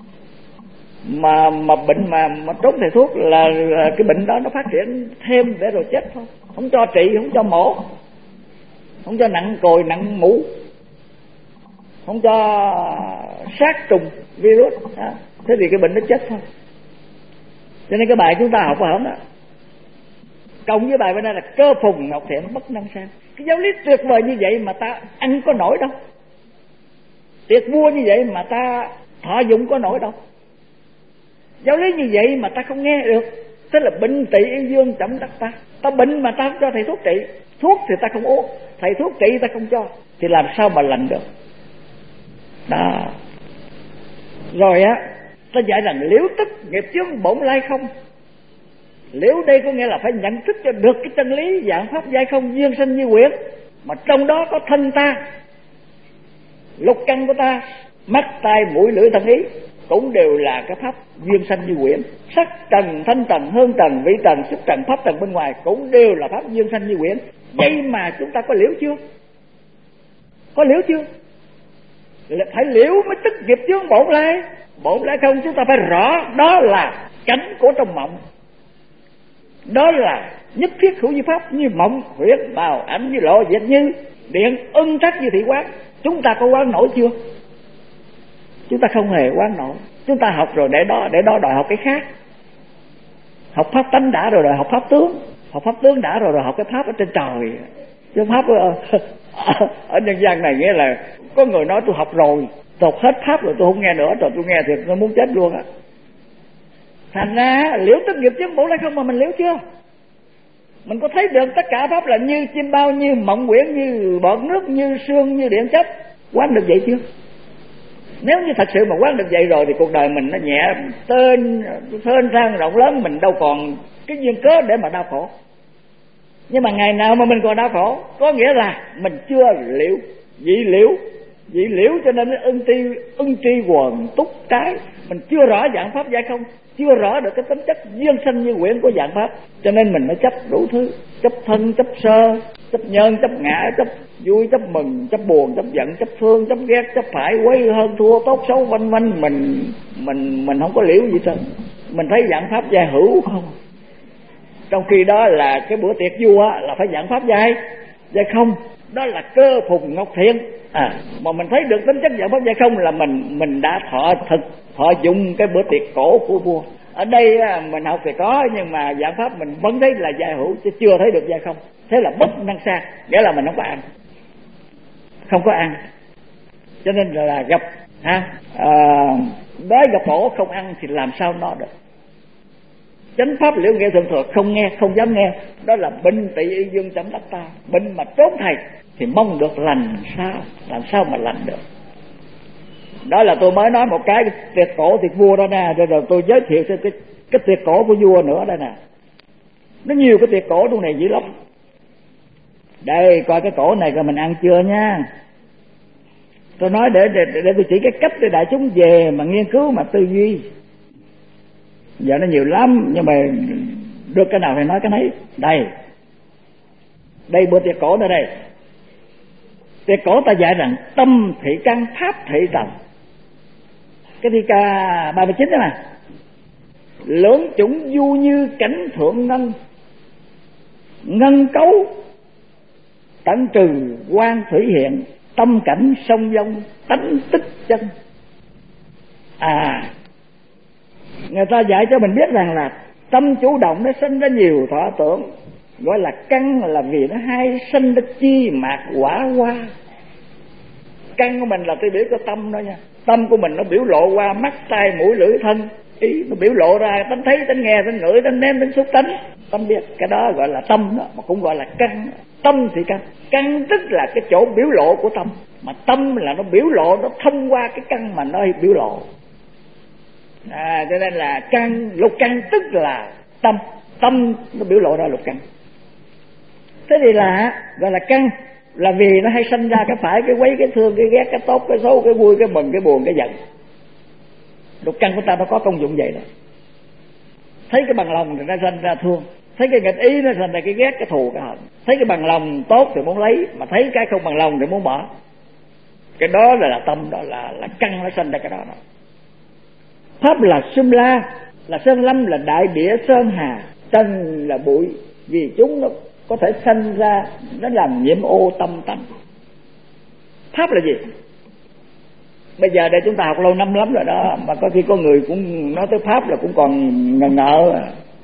Mà mà bệnh mà mà trốn thầy thuốc là, là cái bệnh đó nó phát triển thêm để rồi chết thôi. Không cho trị, không cho mổ, không cho nặng cồi nặng mũ, không cho sát trùng virus đó. Thế thì cái bệnh nó chết thôi. Cho nên cái bài chúng ta học phải không đó, cộng với bài bên đây là cơ phùng ngọc thiện bất năng sang. Cái giáo lý tuyệt vời như vậy mà ta ăn có nổi đâu, tiệc vua như vậy mà ta thọ dụng có nổi đâu, giáo lý như vậy mà ta không nghe được. Thế là bệnh tỵ y dương chẩm đắc ta. Ta bệnh mà ta không cho thầy thuốc trị, thuốc thì ta không uống, thầy thuốc trị ta không cho, thì làm sao mà lành được đó. Rồi á, ta dạy rằng liễu tức nghiệp chướng bổn lai không. Liễu đây có nghĩa là phải nhận thức cho được cái chân lý dạng pháp giai không duyên sanh như quyển, mà trong đó có thân ta, lục căn của ta, mắt tai mũi lưỡi thân ý cũng đều là cái pháp duyên sanh như quyển. Sắc trần, thanh trần, hương trần, vị trần, xúc trần, pháp trần bên ngoài cũng đều là pháp duyên sanh như quyển. Vậy mà chúng ta có liễu chưa? Có liễu chưa? Phải liễu mới tức nghiệp chướng bổn lai. Bổn lai không chúng ta phải rõ đó là cảnh của trong mộng, đó là nhất thiết hữu vi pháp như mộng, huyễn, bào, ảnh như lộ, diệt như điện, ưng trắc như thị quán. Chúng ta có quán nổi chưa? Chúng ta không hề quán nổi. Chúng ta học rồi để đó, để đó đòi học cái khác. Học pháp tánh đã rồi đòi học pháp tướng, học pháp tướng đã rồi đòi học cái pháp ở trên trời. Chứ pháp ở, ở nhân gian này nghĩa là có người nói tôi học rồi, tôi học hết pháp rồi tôi không nghe nữa, rồi tôi nghe thì tôi muốn chết luôn á. Thành ra liễu tức nghiệp chướng bổn lai không mà mình liễu chưa? Mình có thấy được tất cả pháp là như chim bao, như mộng quyển, như bọt nước, như sương, như điện chất, quán được vậy chưa? Nếu như thật sự mà quán được vậy rồi thì cuộc đời mình nó nhẹ tên thênh thang rộng lớn, mình đâu còn cái duyên cớ để mà đau khổ. Nhưng mà ngày nào mà mình còn đau khổ, có nghĩa là mình chưa liễu, dị liễu, dị liễu cho nên nó ưng tri, ưng tri quần túc trái. Mình chưa rõ dạng pháp giải không, chưa rõ được cái tính chất duyên sanh như quyển của dạng pháp, cho nên mình mới chấp đủ thứ, chấp thân, chấp sơ, chấp nhân, chấp ngã, chấp vui, chấp mừng, chấp buồn, chấp giận, chấp thương, chấp ghét, chấp phải, quấy, hơn, thua, tốt, xấu, vân vân. Mình mình mình không có liễu gì trơn. Mình thấy dạng pháp giai hữu không, trong khi đó là cái bữa tiệc vua là phải dạng pháp giai giai không. Đó là cơ phùng ngọc thiện. À, mà mình thấy được tính chất dạng pháp giai không là mình mình đã thọ thực, thọ dụng cái bữa tiệc cổ của vua. Ở đây mình học thì có, nhưng mà dạng pháp mình vẫn thấy là giai hữu chứ chưa thấy được giai không. Thế là bất năng sang, nghĩa là mình không có ăn, không có ăn, cho nên là gặp ha à, đói gặp khổ không ăn thì làm sao nó được. Chánh pháp liễu nghĩa thượng thừa không nghe, không dám nghe, đó là bệnh tỵ y dương chẩm đắc ta. Bệnh mà trốn thầy thì mong được lành sao, làm sao mà lành được. Đó là tôi mới nói một cái tiệc cổ tiệc vua đó nè, rồi, rồi tôi giới thiệu cho cái, cái tiệc cổ của vua nữa đây nè. Nó nhiều cái tiệc cổ trong này dữ lắm. Đây coi cái cổ này rồi mình ăn chưa nha. Tôi nói để để để tôi chỉ cái cách để đại chúng về mà nghiên cứu mà tư duy. Giờ nó nhiều lắm, nhưng mà được cái nào thì nói cái nấy. Đây, đây bữa tiệc cổ ở đây. Tiệc cổ ta dạy rằng tâm thị căn, pháp thị trần. Cái thi ca ba mươi chín đó mà. Lưỡng chủng du như cảnh thượng ngân, ngân cấu tận trừ quan thủy hiện, tâm cảnh sông dông tánh tích chân. À, người ta dạy cho mình biết rằng là tâm chủ động nó sinh ra nhiều thọ tưởng, gọi là căn, là vì nó hay sinh ra chi mạc quả hoa. Căn của mình là tôi biểu cho tâm đó nha. Tâm của mình nó biểu lộ qua mắt, tai, mũi, lưỡi, thân, ý, nó biểu lộ ra tánh thấy, tánh nghe, tánh ngửi, tánh nếm, tánh xúc, tánh tâm biết. Cái đó gọi là tâm đó, mà cũng gọi là căn. Tâm thì căn, căn tức là cái chỗ biểu lộ của tâm, mà tâm là nó biểu lộ, nó thông qua cái căn mà nó biểu lộ. À, cho nên là căn, lục căn tức là tâm, tâm nó biểu lộ ra lục căn. Thế thì là gọi là căn, là vì nó hay sanh ra cái phải, cái quấy, cái thương, cái ghét, cái tốt, cái xấu, cái vui, cái mừng, cái buồn, cái giận. Lục căn của ta nó có công dụng vậy đó. Thấy cái bằng lòng thì nó sanh ra thương, thấy cái nghịch ý nó sanh ra cái ghét, cái thù, cái hận. Thấy cái bằng lòng tốt thì muốn lấy, mà thấy cái không bằng lòng thì muốn bỏ. Cái đó là, là tâm, đó là, là căn nó sanh ra cái đó, đó. Pháp là Sum La, là sơn lâm, là đại địa sơn hà. Trần là bụi, vì chúng nó có thể sanh ra, nó làm nhiễm ô tâm tánh. Pháp là gì? Bây giờ đây chúng ta học lâu năm lắm rồi đó, mà có khi có người cũng nói tới Pháp là cũng còn ngờ ngợ.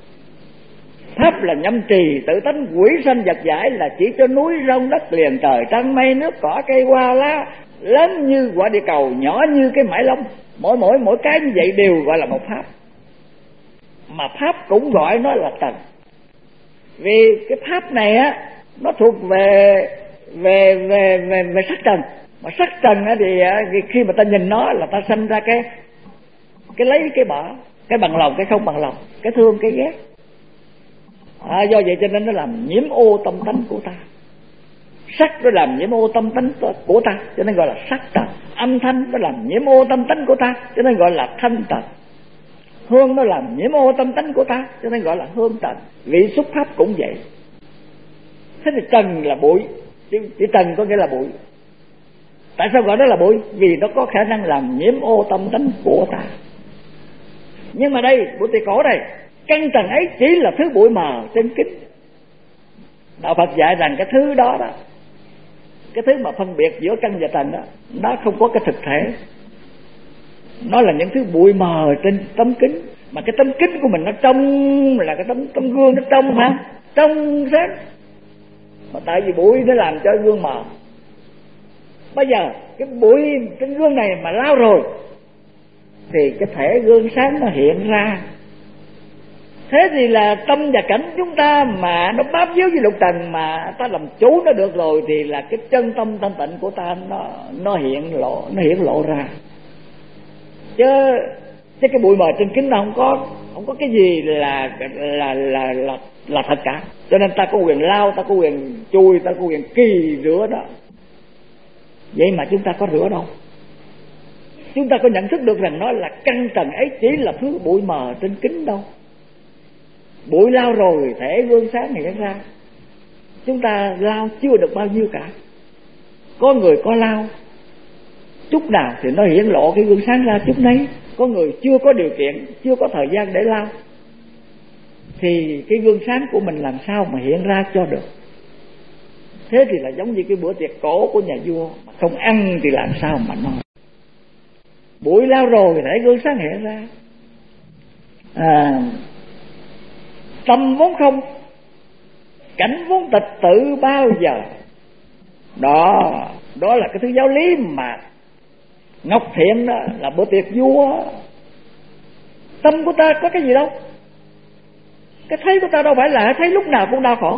Pháp là nhâm trì, tự tánh quỷ sanh vật giải, là chỉ cho núi rông đất liền, trời trăng mây nước cỏ cây hoa lá, lớn như quả địa cầu, nhỏ như cái mãi lông. Mỗi mỗi mỗi cái như vậy đều gọi là một pháp. Mà pháp cũng gọi nó là trần. Vì cái pháp này á, nó thuộc về về về về, về sắc trần. Mà sắc trần á thì khi mà ta nhìn nó là ta sinh ra cái cái lấy cái bỏ, cái bằng lòng, cái không bằng lòng, cái thương, cái ghét. À, do vậy cho nên nó làm nhiễm ô tâm tánh của ta. Sắc nó làm nhiễm ô tâm tánh của ta, cho nên gọi là sắc trần. Âm thanh nó làm nhiễm ô tâm tánh của ta, cho nên gọi là thanh trần. Hương nó làm nhiễm ô tâm tánh của ta, cho nên gọi là hương trần. Vị xúc pháp cũng vậy. Thế thì trần là bụi, chữ, chữ trần có nghĩa là bụi. Tại sao gọi nó là bụi? Vì nó có khả năng làm nhiễm ô tâm tánh của ta. Nhưng mà đây, buổi tiệc cổ đây, căn trần ấy chỉ là thứ bụi mờ trên kính. Đạo Phật dạy rằng cái thứ đó đó, cái thứ mà phân biệt giữa căn và trần đó, nó không có cái thực thể. Nó là những thứ bụi mờ trên tấm kính. Mà cái tấm kính của mình nó trong, là cái tấm, tấm gương nó trong hả? Trong sáng. Mà tại vì bụi nó làm cho gương mờ. Bây giờ cái bụi trên gương này mà lao rồi thì cái thể gương sáng nó hiện ra. Thế thì là tâm và cảnh chúng ta mà nó bám víu với lục trần mà ta làm chủ nó được rồi, thì là cái chân tâm thanh tịnh của ta nó nó hiện lộ, nó hiện lộ ra. Chứ chứ cái bụi mờ trên kính nó không có không có cái gì là là là là là thật cả. Cho nên ta có quyền lao, ta có quyền chui, ta có quyền kỳ rửa đó. Vậy mà chúng ta có rửa đâu. Chúng ta có nhận thức được rằng nó là căn trần ấy chỉ là thứ bụi mờ trên kính đâu. Bụi lao rồi thể gương sáng hiện ra. Chúng ta lao chưa được bao nhiêu cả. Có người có lao chút nào thì nó hiển lộ cái gương sáng ra chút nấy. Có người chưa có điều kiện, chưa có thời gian để lao, thì cái gương sáng của mình làm sao mà hiện ra cho được. Thế thì là giống như cái bữa tiệc cổ của nhà vua, mà không ăn thì làm sao mà no. Bụi lao rồi để gương sáng hiện ra. À, tâm vốn không, cảnh vốn tịch tự bao giờ. Đó, đó là cái thứ giáo lý mà Ngọc Thiện đó, là bữa tiệc vua. Tâm của ta có cái gì đâu. Cái thấy của ta đâu phải là thấy lúc nào cũng đau khổ.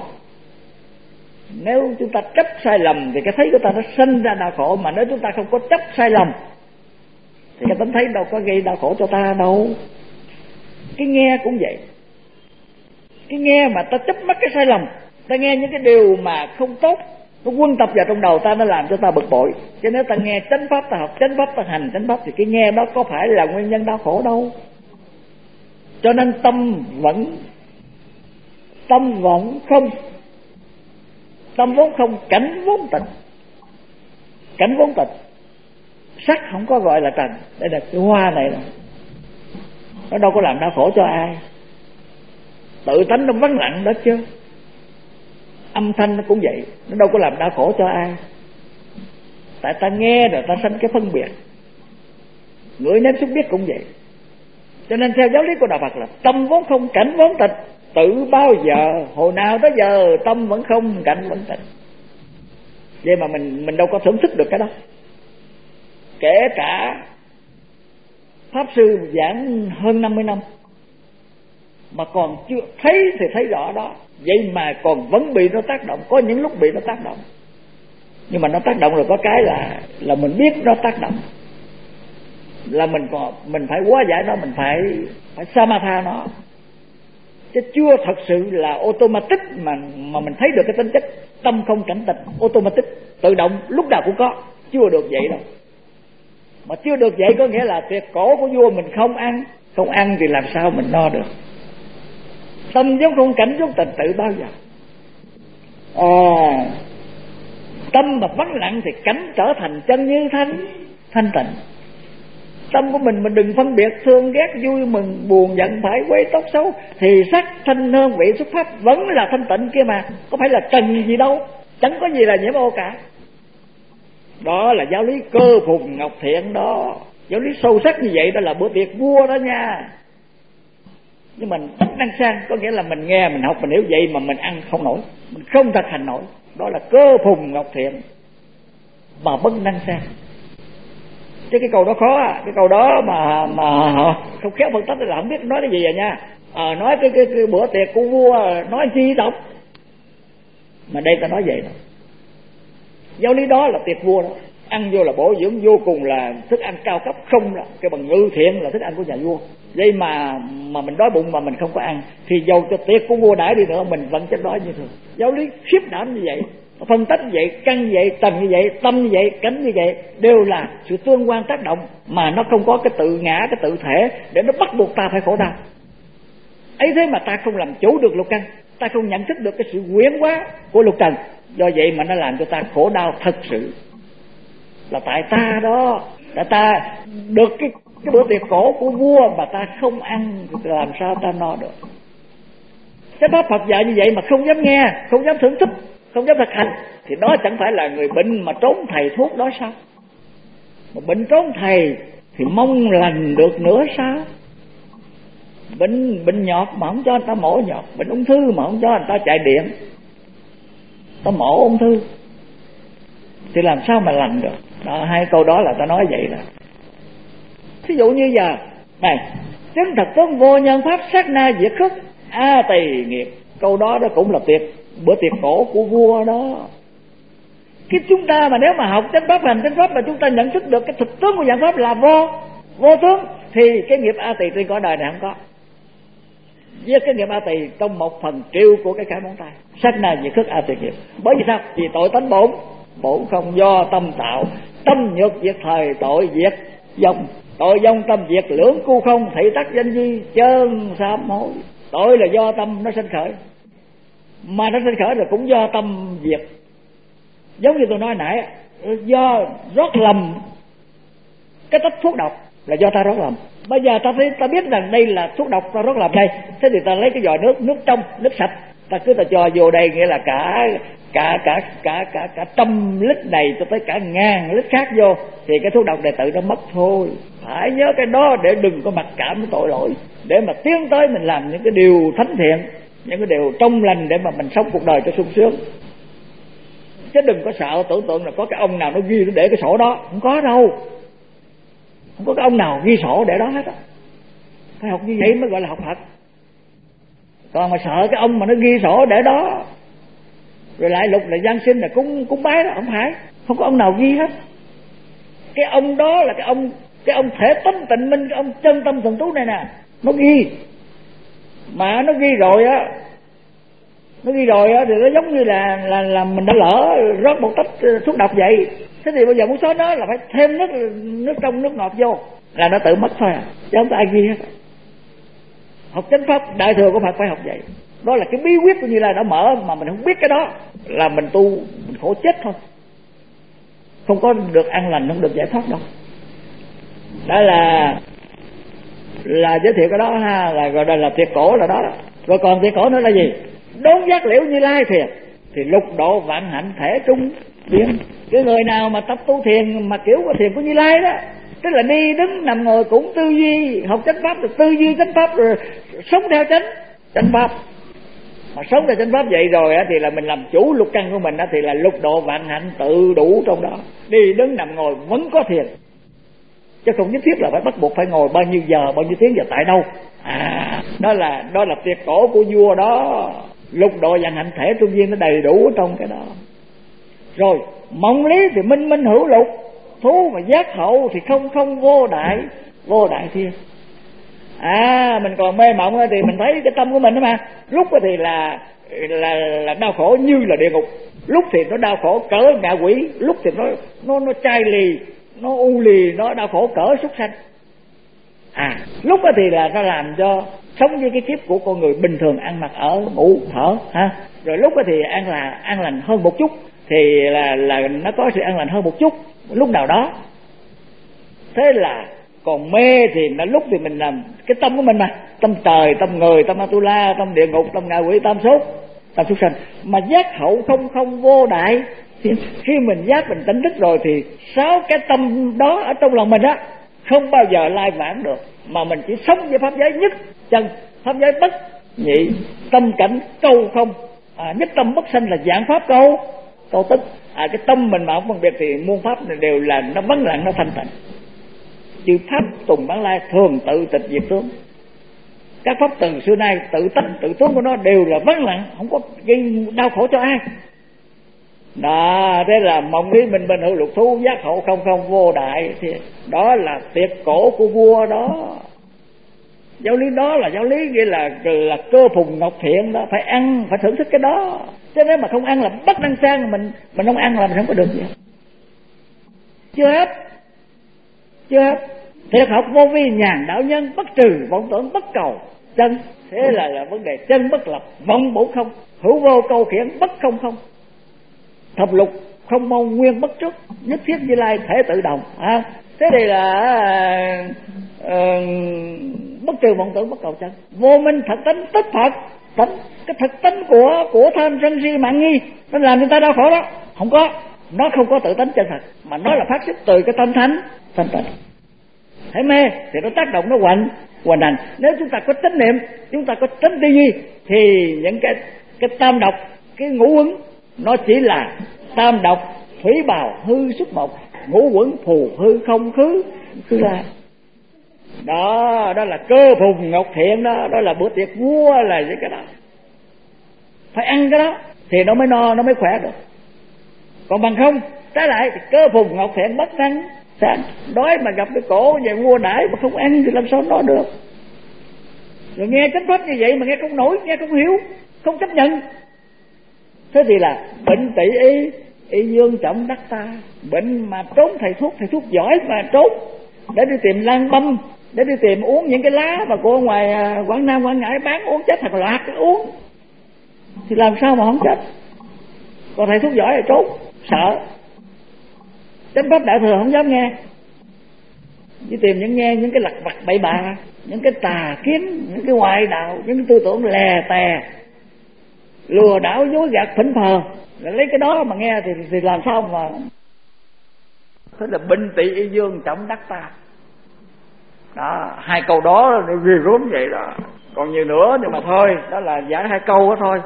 Nếu chúng ta chấp sai lầm thì cái thấy của ta nó sinh ra đau khổ. Mà nếu chúng ta không có chấp sai lầm thì cái tánh thấy đâu có gây đau khổ cho ta đâu. Cái nghe cũng vậy. Cái nghe mà ta chấp mắc cái sai lầm, ta nghe những cái điều mà không tốt, nó quân tập vào trong đầu ta, nó làm cho ta bực bội. Chứ nếu ta nghe chánh pháp, ta học chánh pháp, ta hành chánh pháp thì cái nghe đó có phải là nguyên nhân đau khổ đâu. Cho nên tâm vẫn tâm vẫn không, tâm vốn không, cảnh vốn tịnh. Cảnh vốn tịnh, sắc không có gọi là trần. Đây là cái hoa này nè, nó đâu có làm đau khổ cho ai. Tự tánh nó vắng lặng đó chứ. Âm thanh nó cũng vậy, nó đâu có làm đau khổ cho ai. Tại ta nghe rồi ta sanh cái phân biệt. Ngửi nếm xúc biết cũng vậy. Cho nên theo giáo lý của Đạo Phật là tâm vốn không, cảnh vốn tịch. Tự bao giờ, hồi nào tới giờ tâm vẫn không, cảnh vẫn tịch. Vậy mà mình mình đâu có thưởng thức được cái đó. Kể cả Pháp Sư giảng hơn năm mươi năm mà còn chưa thấy thì thấy rõ đó. Vậy mà còn vẫn bị nó tác động. Có những lúc bị nó tác động, nhưng mà nó tác động rồi có cái là là mình biết nó tác động, là mình còn mình phải hóa giải nó, mình phải phải samatha nó, chứ chưa thật sự là automatic mà mà mình thấy được cái tính chất tâm không cảnh tịch. Automatic, tự động, lúc nào cũng có, chưa được vậy đâu. Mà chưa được vậy có nghĩa là tiệc cổ của vua mình không ăn. Không ăn thì làm sao mình no được. Tâm giống không, cảnh giống tịch, tự bao giờ. À, tâm mà vắng lặng thì cảnh trở thành chân như thanh, thanh tịnh. Tâm của mình mình đừng phân biệt thương ghét, vui mừng, buồn giận, phải quấy tốt xấu, thì sắc thanh hương vị xuất pháp vẫn là thanh tịnh kia mà. Có phải là trần gì đâu, chẳng có gì là nhiễm ô cả. Đó là giáo lý Cơ Phùng Ngọc Thiện đó. Giáo lý sâu sắc như vậy đó là bữa tiệc vua đó nha. Nhưng mình bất năng sang, có nghĩa là mình nghe, mình học, mình hiểu vậy mà mình ăn không nổi, mình không thực hành nổi. Đó là Cơ Phùng Ngọc Thiện mà bất năng sang. Chứ cái câu đó khó à. Cái câu đó mà mà không khéo phân tích là không biết nói cái gì vậy nha. À, nói cái, cái, cái bữa tiệc của vua nói chi đọc. Mà đây ta nói vậy đó. Giáo lý đó là tiệc vua đó. Ăn vô là bổ dưỡng, vô cùng là thức ăn cao cấp, không là cái bằng ngư thiện là thức ăn của nhà vua. Vậy mà mà mình đói bụng mà mình không có ăn, thì dầu cho tiệc của vua đãi đi nữa mình vẫn chết đói như thường. Giáo lý khiếp đảm như vậy, phân tích như vậy, căn như vậy, tầng như vậy, tâm như vậy, cánh như vậy, đều là sự tương quan tác động, mà nó không có cái tự ngã, cái tự thể để nó bắt buộc ta phải khổ đau. Ấy thế mà ta không làm chủ được lục căn, ta không nhận thức được cái sự quyến hóa của lục trần. Do vậy mà nó làm cho ta khổ đau thật sự. Là tại ta đó, là ta được cái, cái bữa tiệc cổ của vua mà ta không ăn, làm sao ta no được. Cái pháp Phật dạy như vậy mà không dám nghe, không dám thưởng thức, không dám thực hành, thì đó chẳng phải là người bệnh mà trốn thầy thuốc đó sao? Mà bệnh trốn thầy thì mong lành được nữa sao? Bệnh bệnh nhọt mà không cho người ta mổ nhọt, bệnh ung thư mà không cho người ta chạy điện, ta mổ ung thư, thì làm sao mà lành được? Đó, hai câu đó là ta nói vậy đó. Thí dụ như giờ này, chứng thật tướng vô nhân pháp sát na diệt khất a tỳ nghiệp, câu đó đó cũng là tiệc bữa tiệc cổ của vua đó. Cái chúng ta mà nếu mà học chánh pháp, hành chánh pháp mà chúng ta nhận thức được cái thực tướng của dạng pháp là vô vô tướng, thì cái nghiệp a tỳ trên cõi đời này không có. Với cái nghiệp a tỳ trong một phần triệu của cái khải móng tay, sát na diệt khất a tỳ nghiệp. Bởi vì sao? Vì tội tánh bổn, bổn không do tâm tạo, tâm nhược diệt thời, tội diệt dòng, tội dòng tâm diệt lưỡng cu không, thị tắc danh di chơn sám hối. Tội là do tâm nó sinh khởi, mà nó sinh khởi rồi cũng do tâm diệt. Giống như tôi nói nãy, do rót lầm cái tách thuốc độc là do ta rót lầm. Bây giờ ta thấy, ta biết rằng đây là thuốc độc, ta rót lầm đây, thế thì ta lấy cái vòi nước, nước trong, nước sạch, ta cứ ta cho vô đây, nghĩa là cả cả cả cả cả cả trăm lít này cho tới cả ngàn lít khác vô, thì cái thuốc độc này tự nó mất thôi. Phải nhớ cái đó để đừng có mặc cảm với tội lỗi, để mà tiến tới mình làm những cái điều thánh thiện, những cái điều trong lành để mà mình sống cuộc đời cho sung sướng. Chứ đừng có sợ tưởng tượng là có cái ông nào nó ghi nó để cái sổ đó, không có đâu. Không có cái ông nào ghi sổ để đó hết á. Phải học như vậy mới gọi là học Phật. Còn mà sợ cái ông mà nó ghi sổ để đó rồi lại lục là giáng sinh là cúng cúng bái đó, không phải. Không có ông nào ghi hết. Cái ông đó là cái ông cái ông thể tánh tịnh minh, cái ông chân tâm thuần túy này nè, nó ghi. Mà nó ghi rồi á Nó ghi rồi á thì nó giống như là là là mình đã lỡ rót một tách thuốc độc vậy. Thế thì bây giờ muốn xóa nó là phải thêm nước nước trong nước ngọt vô là nó tự mất thôi à, chứ không có ai ghi hết. Học chánh pháp đại thừa của Phật phải học vậy. Đó là cái bí quyết của Như Lai đã mở, mà mình không biết cái đó là mình tu mình khổ chết thôi, không có được an lành, không được giải thoát đâu. Đó là là giới thiệu cái đó ha, là gọi là, là tuyệt cổ là đó, đó. Rồi còn tuyệt cổ nữa là gì? Đốn giác liễu Như Lai thiền thì lục độ vạn hạnh thể trung thiền. Cái người nào mà tập tu thiền mà kiểu của thiền của Như Lai đó, tức là đi đứng nằm ngồi cũng tư duy học chánh pháp, rồi tư duy chánh pháp, rồi sống theo chánh chánh pháp. Mà sống theo chánh pháp vậy rồi á thì là mình làm chủ lục căn của mình á, thì là lục độ vạn hạnh tự đủ trong đó. Đi đứng nằm ngồi vẫn có thiền, chứ không nhất thiết là phải bắt buộc phải ngồi bao nhiêu giờ, bao nhiêu tiếng giờ tại đâu. À, đó là đó là tuyệt cổ của vua đó. Lục độ vạn hạnh thể trung viên nó đầy đủ trong cái đó. Rồi mộng lý thì minh minh hữu lục, thú mà giác hậu thì không không vô đại vô đại thiên. À, mình còn mê mộng thì mình thấy cái tâm của mình đó mà, lúc thì là là là đau khổ như là địa ngục, lúc thì nó đau khổ cỡ ngạ quỷ, lúc thì nó nó nó chai lì, nó u lì, nó đau khổ cỡ súc sanh. À, lúc đó thì là nó làm cho sống với cái kiếp của con người bình thường, ăn mặc ở ngủ thở ha. Rồi lúc đó thì an là an lành hơn một chút, thì là là nó có sự an lành hơn một chút lúc nào đó. Thế là còn mê thì nó lúc thì mình làm cái tâm của mình mà, tâm trời, tâm người, tâm Atula, tâm địa ngục, tâm ngạ quỷ, tâm sốt, tâm súc sanh. Mà giác hậu không không vô đại. Khi mình giác mình tỉnh thức rồi thì sáu cái tâm đó ở trong lòng mình á không bao giờ lai vãng được, mà mình chỉ sống với pháp giới nhất chân, pháp giới bất nhị, tâm cảnh câu không. À, nhất tâm bất sanh là dạng pháp câu câu tức. À, cái tâm mình mà không phân biệt thì muôn pháp này đều là nó vắng lặng, nó thanh tịnh. Chư pháp tùng bản lai thường tự tịch diệt tướng. Các pháp từ xưa nay tự tánh tự tướng của nó đều là vắng lặng, không có gây đau khổ cho ai. Đó, thế là mộng lý minh bình hữu lục, thú giác hậu không không vô đại. Thì đó là tuyệt cổ của vua đó. Giáo lý đó là giáo lý nghĩa là là cơ phùng ngọc thiện đó, phải ăn, phải thưởng thức cái đó. Chứ nếu mà không ăn là bất năng sang, mình mình không ăn là mình không có được gì. Chưa hết, chưa hết. Thiệt học vô vi nhàn đạo nhân, bất trừ vọng tưởng, bất cầu chân. Thế là là vấn đề chân bất lập, vọng bổ không, hữu vô câu khiển, bất không không. Thập lục không mong nguyên bất trước, nhất thiết Như Lai thể tự đồng. À, thế đây là uh, bất trừ vọng tưởng, bất cầu chân, vô minh thật tánh tức Phật. Tánh, cái thực tánh của của tham sân si mạng nghi nó làm người ta đau khổ đó. Không có, nó không có tự tánh chân thật, mà nó là phát xuất từ cái tâm thánh thanh tịnh. Hãy mê thì nó tác động, nó hoành hoành hành. Nếu chúng ta có chánh niệm, chúng ta có chánh tư duy, thì những cái cái tam độc, cái ngũ uẩn nó chỉ là tam độc thủy bào hư xuất một, ngũ uẩn phù hư không khứ khứ la. Đó, đó là cơ phùng ngọc thiện đó, đó là bữa tiệc vua là những cái đó. Phải ăn cái đó thì nó mới no, nó mới khỏe được. Còn bằng không, trái lại thì cơ phùng ngọc thiện bất năng sáng. Đói mà gặp cái cổ về mua đãi mà không ăn thì làm sao nó được. Rồi nghe chánh pháp như vậy mà nghe không nổi, nghe không hiểu, không chấp nhận. Thế thì là bệnh tỷ y, y dương trọng đắc ta. Bệnh mà trốn thầy thuốc, thầy thuốc giỏi mà trốn để đi tìm lan băm, để đi tìm uống những cái lá mà của ngoài Quảng Nam, Quảng Ngãi bán uống chết thật loạt uống, thì làm sao mà không chết. Còn thầy thuốc giỏi là trốn, sợ. Chánh pháp đại thừa không dám nghe, chỉ tìm những nghe những cái lặt vặt bậy bạ, những cái tà kiến, những cái ngoại đạo, những cái tư tưởng lè tè, lừa đảo dối gạt phỉnh phờ, lấy cái đó mà nghe thì, thì làm sao mà. Thế là bình tỵ y dương trọng đắc ta. Đó, hai câu đó ghê gớm vậy đó. Còn nhiều nữa nhưng mà thôi, đó là giải hai câu đó thôi.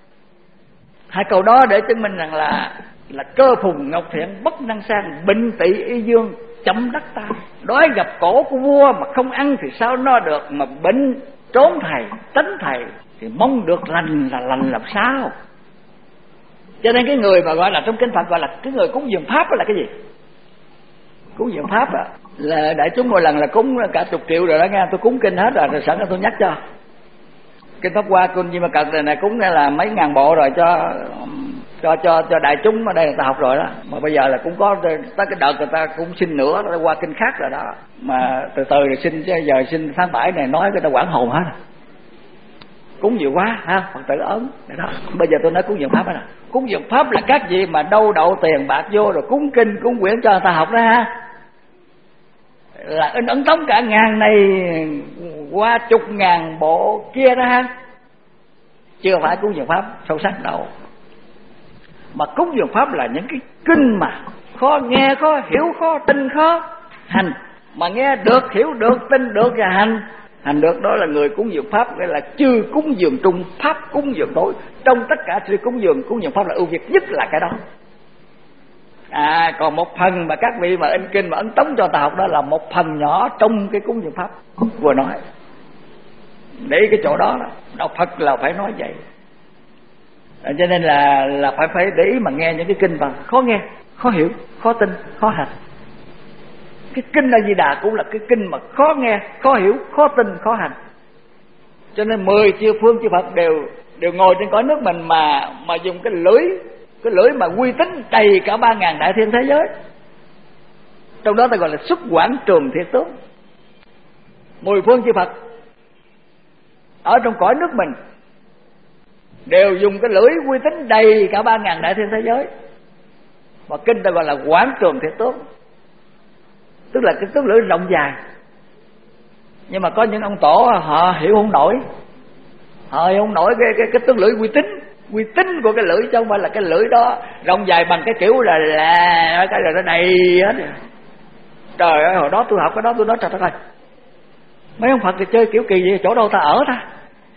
Hai câu đó để chứng minh rằng là là cơ phùng ngọc thiện bất năng sang, bình tỵ y dương chậm đắc ta. Đói gặp cổ của vua mà không ăn thì sao nó được, mà bệnh trốn thầy tánh thầy thì mong được lành là lành làm sao. Cho nên cái người mà gọi là trong kinh Phật gọi là cái người cúng dường pháp là cái gì? Cúng dường pháp á là đại chúng mỗi lần là cúng cả chục triệu rồi đó nghe, tôi cúng kinh hết rồi, rồi sẵn tôi nhắc cho. Kinh Pháp Hoa Kinh Di Ma Cật này, này cúng là mấy ngàn bộ rồi, cho cho cho cho đại chúng ở đây người ta học rồi đó. Mà bây giờ là cũng có tới cái đợt người ta cũng xin nữa, nó qua kinh khác rồi đó. Mà từ từ rồi xin, chứ giờ xin tháng bảy này nói người ta quảng hồn hết. Cúng dường quá ha, Phật tử ớn đó. Bây giờ tôi nói cúng dường pháp đó nè. Cúng dường pháp là các gì mà đâu đậu tiền bạc vô rồi cúng kinh cúng quyển cho người ta học đó ha. Là in ấn tống cả ngàn này qua chục ngàn bộ kia đó ha. Chưa phải cúng dường pháp sâu sắc đâu. Mà cúng dường pháp là những cái kinh mà khó nghe, khó hiểu, khó tin, khó hành. Mà nghe được, hiểu được, tin được và hành hành được, đó là người cúng dường pháp, gọi là chư cúng dường trung, pháp cúng dường tối. Trong tất cả sự cúng dường, cúng dường pháp là ưu việt nhất là cái đó. À, còn một phần mà các vị mà in kinh mà ấn tống cho ta học đó là một phần nhỏ trong cái cúng dường pháp vừa nói. Để cái chỗ đó đó, đạo Phật là phải nói vậy. À, cho nên là là phải phải để ý mà nghe những cái kinh mà khó nghe, khó hiểu, khó tin, khó hành. Cái kinh A Di Đà cũng là cái kinh mà khó nghe, khó hiểu, khó tin, khó hành. Cho nên mười chư phương chư Phật đều đều ngồi trên cõi nước mình mà mà dùng cái lưỡi, cái lưỡi mà uy tín đầy cả ba ngàn đại thiên thế giới. Trong đó ta gọi là xuất quảng trường thiệt tướng. Mười phương chư Phật ở trong cõi nước mình đều dùng cái lưỡi uy tín đầy cả ba ngàn đại thiên thế giới. Và kinh ta gọi là quảng trường thiệt tướng, tức là cái tướng lưỡi rộng dài. Nhưng mà có những ông tổ họ hiểu không nổi, họ hiểu không nổi cái cái cái tướng lưỡi uy tín, uy tín của cái lưỡi, chứ không phải là cái lưỡi đó rộng dài bằng cái kiểu là là cái là nó đầy hết. Trời ơi, hồi đó tôi học cái đó tôi nói trời đất ơi, mấy ông Phật thì chơi kiểu kỳ gì, chỗ đâu ta ở ta.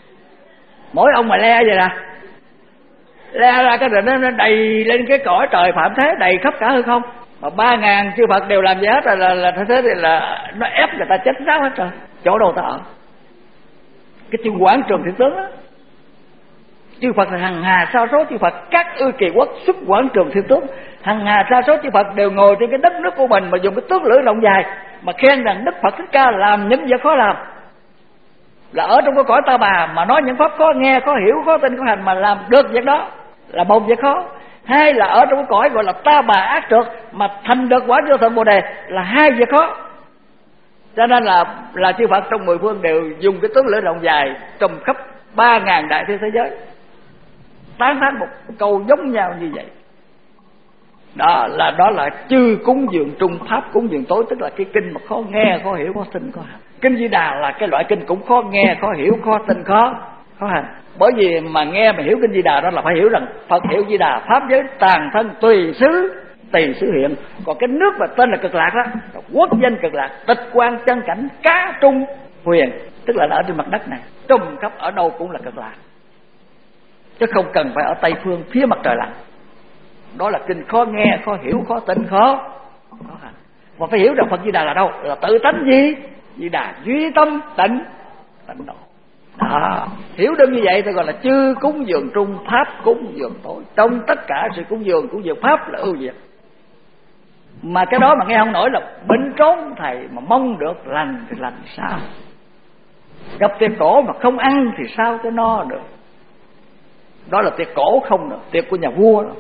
Mỗi ông mà le vậy nè, le ra cái rồi nó, nó đầy lên cái cõi trời phạm thế, đầy khắp cả hư không. Mà ba ngàn chư Phật đều làm gì hết rồi, là, là thế thì là nó ép người ta chết ráo hết rồi. Chỗ đâu ta ở? Cái chữ quảng trường thiện tướng đó. Chư Phật là hằng hà sa số chư Phật, các ư kỳ quốc xuất quảng trường thiện tướng. Hằng hà sa số chư Phật đều ngồi trên cái đất nước của mình mà dùng cái tướng lưỡi rộng dài mà khen rằng Đức Phật Thích Ca làm những việc khó làm. Là ở trong cái cõi Ta Bà mà nói những pháp khó nghe, khó hiểu, khó tin, khó hành mà làm được việc đó là một việc khó. Hai là ở trong cái cõi gọi là Ta Bà ác trượt mà thành được quả Vô Thượng Bồ Đề là hai việc khó. Cho nên là là chư Phật trong mười phương đều dùng cái tướng lưỡi rộng dài trong khắp ba ngàn đại thiên thế giới, tán thán một câu giống nhau như vậy. Đó là đó là chư cúng dường trung, pháp cúng dường tối, tức là cái kinh mà khó nghe, khó hiểu, khó tin, khó hành. Kinh Di Đà là cái loại kinh cũng khó nghe, khó hiểu, khó tin, khó khó hành. Bởi vì mà nghe mà hiểu kinh Di Đà đó là phải hiểu rằng Phật hiểu Di Đà, pháp giới tàn thân tùy xứ, tùy xứ hiện. Còn cái nước mà tên là Cực Lạc đó, quốc danh Cực Lạc, tịch quan chân cảnh cá trung huyền, tức là ở trên mặt đất này, trùm khắp ở đâu cũng là Cực Lạc, chứ không cần phải ở Tây phương phía mặt trời lặn. Đó là kinh khó nghe, khó hiểu, khó tin, khó khó hành. Mà phải hiểu rằng Phật Di Đà là đâu? Là tự tánh gì? Di Đà duy tâm tịnh tịnh độ. Đó, hiểu được như vậy thì gọi là chư cúng dường trung, pháp cúng dường tối. Trong tất cả sự cúng dường, cúng dường pháp là ưu việt. Mà cái đó mà nghe không nổi là bệnh trốn thầy, mà mong được lành thì lành sao? Gặp tiệc cổ mà không ăn thì sao cho no được? Đó là tiệc cổ không được, tiệc của nhà vua đó.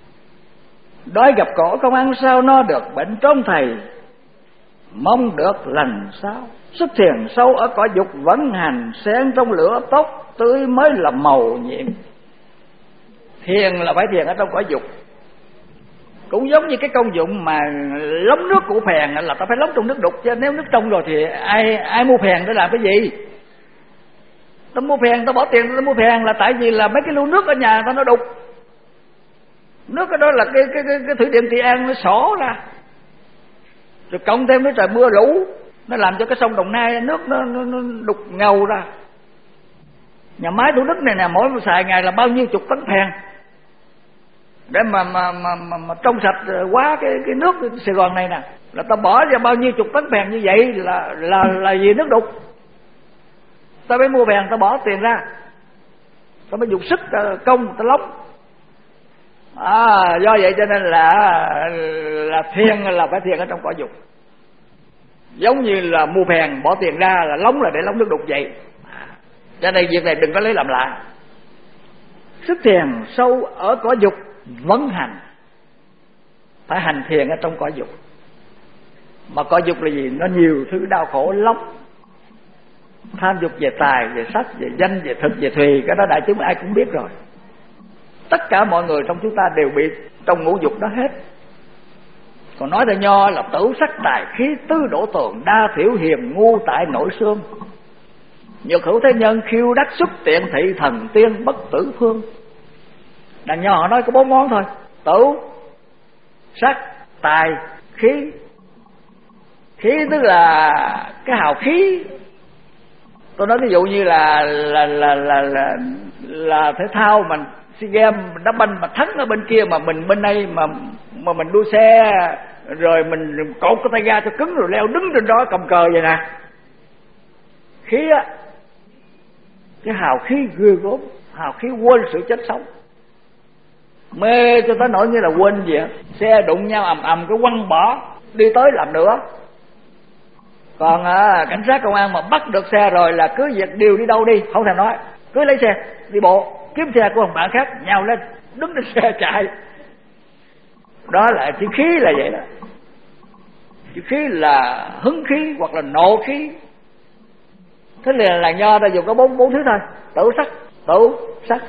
Đói gặp cổ không ăn sao no được, bệnh trốn thầy mong được lành sao? Xuất thiền sâu ở cõi dục vẫn hành, sen trong lửa tóc tươi mới là màu nhiệm. Thiền là phải thiền ở trong cõi dục. Cũng giống như cái công dụng mà lóng nước của phèn là ta phải lóng trong nước đục, chứ nếu nước trong rồi thì ai ai mua phèn để làm cái gì? Ta mua phèn, ta bỏ tiền ta mua phèn là tại vì là mấy cái lu nước ở nhà ta nó đục. Nước cái đó là cái cái cái, cái thủy điện Trị An nó xổ ra, rồi cộng thêm cái trời mưa lũ, nó làm cho cái sông Đồng Nai nước nó, nó, nó đục ngầu ra. Nhà máy Thủ Đức này nè, mỗi một xài ngày là bao nhiêu chục tấn phèn để mà mà mà mà, mà trong sạch quá cái cái nước Sài Gòn này nè, là ta bỏ ra bao nhiêu chục tấn phèn như vậy là là là vì nước đục. Ta mới mua phèn, ta bỏ tiền ra, ta mới dùng sức công ta lóc. À, do vậy cho nên là là thiền là phải thiền ở trong cõi dục. Giống như là mua phèn bỏ tiền ra là lóng là để lóng nước đục vậy. À, Cho nên việc này đừng có lấy làm lạ. Sức thiền sâu ở cõi dục vẫn hành, phải hành thiền ở trong cõi dục. Mà cõi dục là gì? Nó nhiều thứ đau khổ lắm. Tham dục về tài, về sắc, về danh, về thực, về thùy, cái đó đại chúng ai cũng biết rồi. Tất cả mọi người trong chúng ta đều bị trong ngũ dục đó hết. Còn nói theo Nho là tử sắc tài khí tứ đổ tường, đa thiểu hiền ngu tại nội xương. Nhược hữu thế nhân khiêu đắc xuất tiện thị thần tiên bất tử phương. Đàn Nho họ nói có bốn món thôi: tử, sắc, tài, khí. Khí tức là cái hào khí. Tôi nói ví dụ như là là là là là, là thể thao mình SEA Games đá banh mà thắng ở bên kia mà mình bên đây mà mà mình đua xe rồi mình cột cái tay ga cho cứng rồi leo đứng trên đó cầm cờ vậy nè. Khí á, cái hào khí ghê gớm, hào khí quên sự chết sống, mê cho tới nỗi như là quên gì á. Xe đụng nhau ầm ầm cái quăng bỏ đi tới làm nữa. Còn à, cảnh sát công an mà bắt được xe rồi là cứ việc điều đi đâu đi không thèm nói, cứ lấy xe đi bộ kiếm xe của một bạn khác nhào lên đứng trên xe chạy. Đó là chữ khí là vậy đó. Chữ khí là hứng khí hoặc là nộ khí. Thế là là Nho ta dùng có bốn bốn thứ thôi: tử sắc, tử sắc,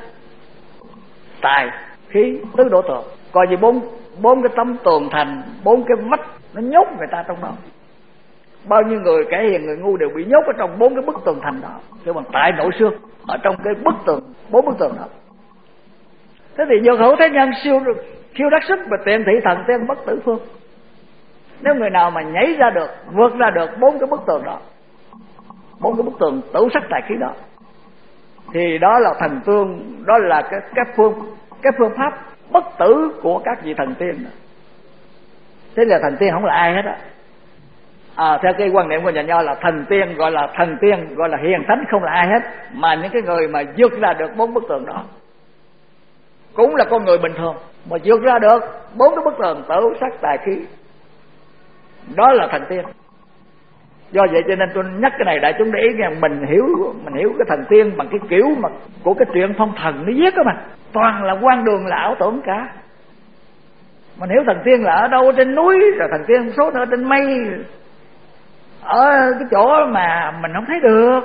tài, khí, tứ đổ tường. Coi như bốn bốn cái tấm tường thành, bốn cái mắt nó nhốt người ta trong đó. Bao nhiêu người kẻ hiền người ngu đều bị nhốt ở trong bốn cái bức tường thành đó, kêu bằng tại nội xương, ở trong cái bức tường, bốn bức tường đó. Thế thì nhược hữu thế nhân siêu siêu đắc sức và tiện thị thần tiên bất tử phương. Nếu người nào mà nhảy ra được, vượt ra được bốn cái bức tường đó, bốn cái bức tường tử sắc tài khí đó, thì đó là thần tương, đó là cái cái phương cái phương pháp bất tử của các vị thần tiên. Thế là thần tiên không là ai hết á. À, theo cái quan niệm của nhà Nho là thần tiên gọi là thần tiên, gọi là hiền thánh không là ai hết, mà những cái người mà vượt ra được bốn bức tường đó cũng là con người bình thường mà vượt ra được bốn cái bức tường tử sắc tài khí, đó là thần tiên. Do vậy cho nên tôi nhắc cái này đại chúng để ý rằng mình hiểu mình hiểu cái thần tiên bằng cái kiểu mà của cái chuyện phong thần nó viết đó mà, toàn là quan đường là ảo tưởng cả. Mình hiểu thần tiên là ở đâu, ở trên núi, rồi thần tiên số nữa ở trên mây, ở cái chỗ mà mình không thấy được.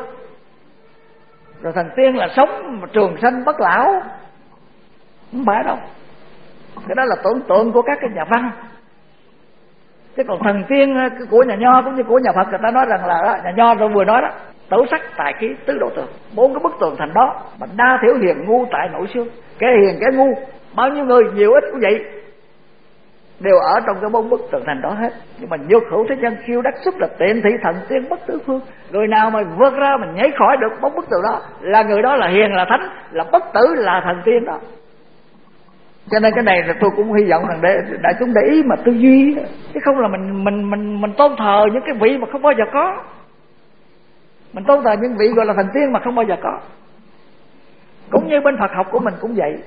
Rồi thần tiên là sống trường sanh bất lão, không phải đâu. Cái đó là tưởng tượng của các cái nhà văn. Chứ còn thần tiên của nhà Nho cũng như của nhà Phật, người ta nói rằng là đó, nhà Nho tôi vừa nói đó, tử sắc tài khí tứ độ tường, bốn cái bức tường thành đó mà đa thiểu hiền ngu tại nội xương. Kẻ hiền kẻ ngu, bao nhiêu người nhiều ít cũng vậy, đều ở trong cái bốn bức tường thành đó hết. Nhưng mà nhược hữu thế nhân siêu đắc xuất là tiện thị thần tiên bất tử phương. Người nào mà vượt ra mình nhảy khỏi được bốn bức tường đó là người đó là hiền, là thánh, là bất tử, là thần tiên đó. Cho nên cái này là tôi cũng hy vọng rằng để đại chúng để ý mà tư duy, chứ không là mình mình mình mình tôn thờ những cái vị mà không bao giờ có. Mình tôn thờ những vị gọi là thần tiên mà không bao giờ có. Cũng như bên Phật học của mình cũng vậy.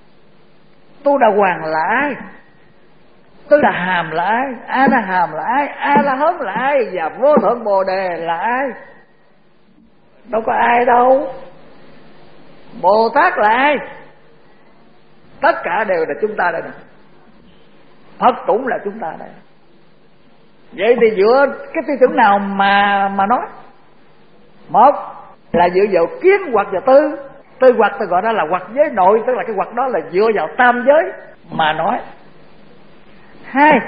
Tu Đà Hoàng là ai? Tư Đà Hàm là ai? A La Hàm là ai? A La Hớn là ai? Và Vô Thượng Bồ Đề là ai? Đâu có ai đâu. Bồ Tát là ai? Tất cả đều là chúng ta đây nè. Phật cũng là chúng ta đây. Vậy thì dựa cái tiêu chuẩn nào mà mà nói? Một là dựa vào kiến hoặc vào tư. Tư hoặc tôi gọi đó là hoặc giới nội, tức là cái hoặc đó là dựa vào tam giới mà nói. Hai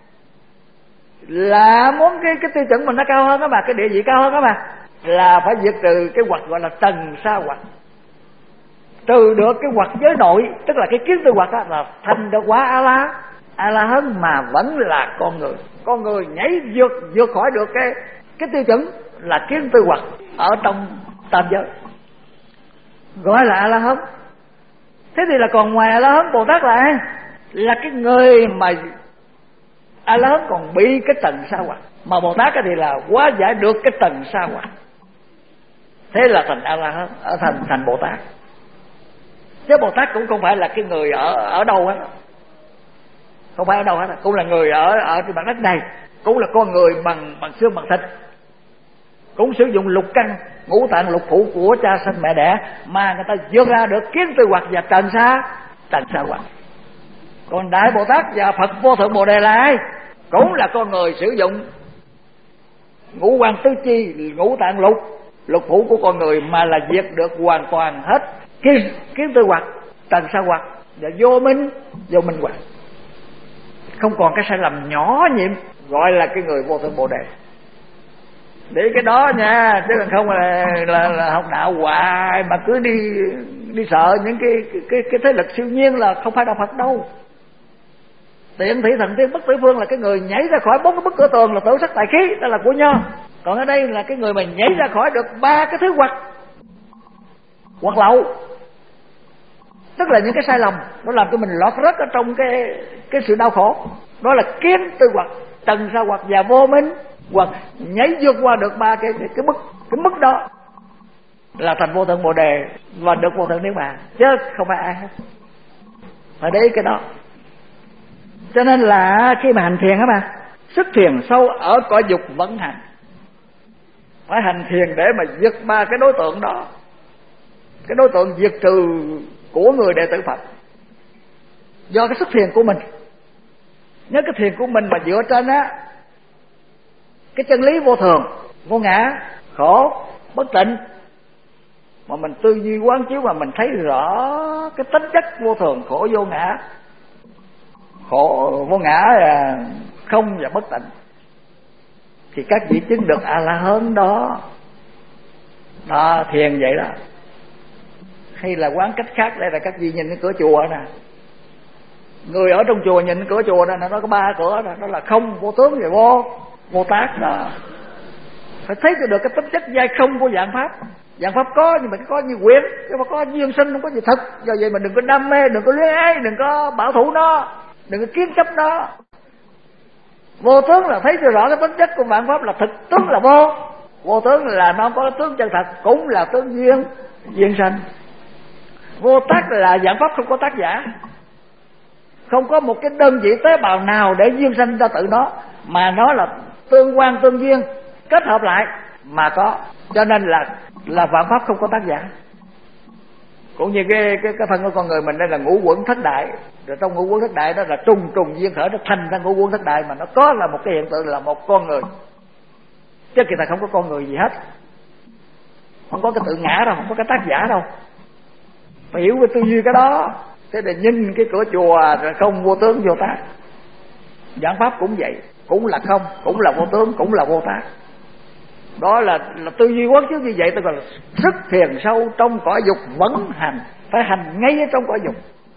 là muốn cái cái tiêu chuẩn mình nó cao hơn đó mà, cái địa vị cao hơn đó mà, là phải diệt trừ cái hoặc gọi là trần sa hoặc. Trừ được cái hoặc giới nội, tức là cái kiến tư hoặc đó, là thành được quả A La A La Hán mà vẫn là con người. Con người nhảy vượt vượt khỏi được cái cái tiêu chuẩn là kiến tư hoặc ở trong tam giới, gọi là A La Hán. Thế thì là còn ngoài A La Hán, Bồ Tát là ai? Là cái người mà A La Hán còn bị cái trần sa hoặc, mà Bồ Tát thì là hóa giải được cái trần sa hoặc. Thế là thành A La Hán, ở thành thành Bồ Tát. Chứ Bồ Tát cũng không phải là cái người ở ở đâu hết, không phải ở đâu hết, cũng là người ở ở trên mặt đất này, cũng là con người bằng bằng xương bằng thịt, cũng sử dụng lục căn ngũ tạng lục phủ của cha sanh mẹ đẻ mà người ta vượt ra được kiến tư hoặc và trần sa trần sa hoặc. Còn Đại Bồ Tát và Phật Vô Thượng Bồ Đề là ai? Cũng là con người sử dụng ngũ quan tứ chi, ngũ tạng lục lục phủ của con người mà là diệt được hoàn toàn hết kiến, kiến tư hoặc, trần sa hoặc và vô minh vô minh hoặc, không còn cái sai lầm nhỏ nhiệm, gọi là cái người Vô Thượng Bồ Đề. Để cái đó nha, chứ còn không là, là, là học đạo hoài mà cứ đi đi sợ những cái cái cái thế lực siêu nhiên là không phải đạo Phật đâu. Tiện thị thần tiên bất tử phương là cái người nhảy ra khỏi bốn cái bức cửa tường là tử sắc tài khí, đó là của Nho. Còn ở đây là cái người mà nhảy ra khỏi được ba cái thứ hoặc hoặc lậu, tức là những cái sai lầm nó làm cho mình lọt rớt ở trong cái cái sự đau khổ. Đó là kiến tư hoặc, trần sa hoặc và vô minh hoặc, nhảy vượt qua được ba cái cái, cái mức cái mức đó là thành Vô Thượng Bồ Đề và được Vô Thượng Niết Bàn, chứ không phải ai hết. Phải để ý cái đó. Cho nên là khi mà hành thiền á mà sức thiền sâu ở cõi dục vận hành, phải hành thiền để mà diệt ba cái đối tượng đó. Cái đối tượng diệt trừ của người đệ tử Phật do cái sức thiền của mình. Nhớ cái thiền của mình mà dựa trên á cái chân lý vô thường, vô ngã, khổ, bất tịnh, mà mình tư duy quán chiếu mà mình thấy rõ cái tính chất vô thường, khổ, vô ngã, khổ vô ngã là không và bất tịnh, thì các vị chứng được A La Hán đó. Đó, thiền vậy đó. Hay là quán cách khác, đây là các vị nhìn cái cửa chùa nè, người ở trong chùa nhìn cái cửa chùa đó, nó có ba cửa đó, đó là không, vô tướng và vô vô tác đó. Phải thấy được cái tính chất giai không của dạng pháp. Dạng pháp có nhưng mà có như quyển, chứ mà có duyên sinh, không có gì thật. Do vậy mà đừng có đam mê, đừng có luyến ái, đừng có bảo thủ nó, đừng có kiến chấp nó. Vô tướng là thấy rõ cái tính chất của vạn pháp là thực, tướng là vô. Vô tướng là nó có tướng chân thật, cũng là tướng duyên duyên sanh. Vô tác là dạng pháp không có tác giả, không có một cái đơn vị tế bào nào để duyên sanh ra tự nó, mà nó là tương quan tương duyên kết hợp lại mà có. Cho nên là là vạn pháp không có tác giả. Cũng như cái cái cái thân của con người mình đây là ngũ quẩn thất đại, rồi trong ngũ quẩn thất đại đó là trùng trùng duyên khởi, nó thành ra ngũ quẩn thất đại, mà nó có là một cái hiện tượng là một con người, chứ kỳ thật không có con người gì hết, không có cái tự ngã đâu, không có cái tác giả đâu. Phải hiểu về tư duy cái đó. Thế để nhìn cái cửa chùa rồi không, vô tướng vô tác. Giảng pháp cũng vậy, cũng là không, cũng là vô tướng, cũng là vô tác. Đó là, là tư duy quán chiếu như vậy. Tôi gọi là sức thiền sâu trong cõi dục vẫn hành, phải hành ngay ở trong cõi dục.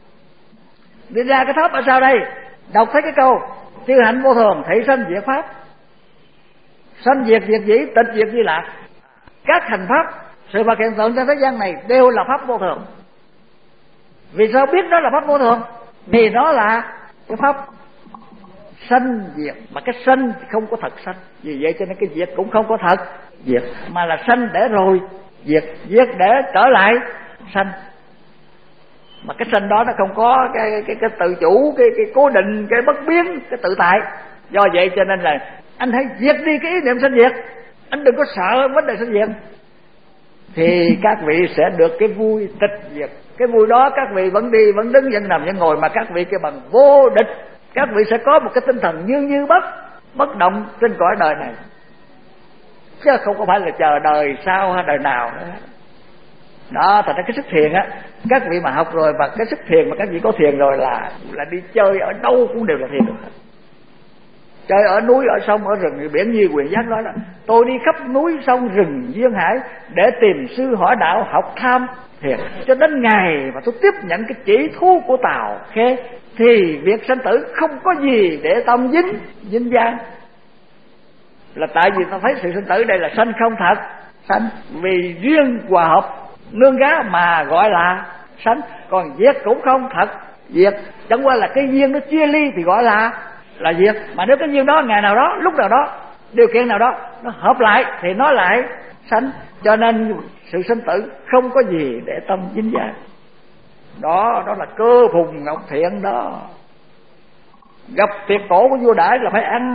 Đi ra cái pháp ở sau đây, đọc thấy cái câu chư hạnh vô thường, thị sanh diệt pháp, sanh diệt diệt dĩ, tịch diệt di lạc. Các hành pháp, sự vật hiện tượng trên thế gian này đều là pháp vô thường. Vì sao biết đó là pháp vô thường? Vì nó là cái pháp sanh diệt, mà cái sanh không có thật sanh. Vì vậy cho nên cái diệt cũng không có thật diệt, mà là sanh để rồi diệt, diệt để trở lại sanh. Mà cái sanh đó nó không có cái cái cái tự chủ, cái cái cố định, cái bất biến, cái tự tại. Do vậy cho nên là anh hãy diệt đi cái ý niệm sanh diệt, anh đừng có sợ vấn đề sanh diệt, thì các vị sẽ được cái vui tịch diệt. Cái vui đó các vị vẫn đi, vẫn đứng, vẫn nằm, vẫn ngồi, mà các vị kêu bằng vô địch. Các vị sẽ có một cái tinh thần như như bất bất động trên cõi đời này, chứ không có phải là chờ đời sau hay đời nào nữa. Đó, thành ra cái sức thiền á, các vị mà học rồi và cái sức thiền mà các vị có thiền rồi là là đi chơi ở đâu cũng đều là thiền được hết. Chơi ở núi, ở sông, ở rừng, biển, như Quyền Giác nói là tôi đi khắp núi sông rừng duyên hải để tìm sư hỏi đạo, học tham thiền, cho đến ngày mà tôi tiếp nhận cái chỉ thú của Tào Khê thì việc sanh tử không có gì để tâm dính dính dáng. Là tại vì ta thấy sự sanh tử đây là sanh không thật sanh, vì duyên hòa hợp nương gá mà gọi là sanh. Còn diệt cũng không thật diệt, chẳng qua là cái duyên nó chia ly thì gọi là là diệt. Mà nếu cái duyên đó ngày nào đó, lúc nào đó, điều kiện nào đó nó hợp lại thì nó lại sanh. Cho nên sự sinh tử không có gì để tâm dính dáng. Đó, đó là cơ phùng ngọc thiện đó. Gặp tiệc cổ của vua Đại là phải ăn,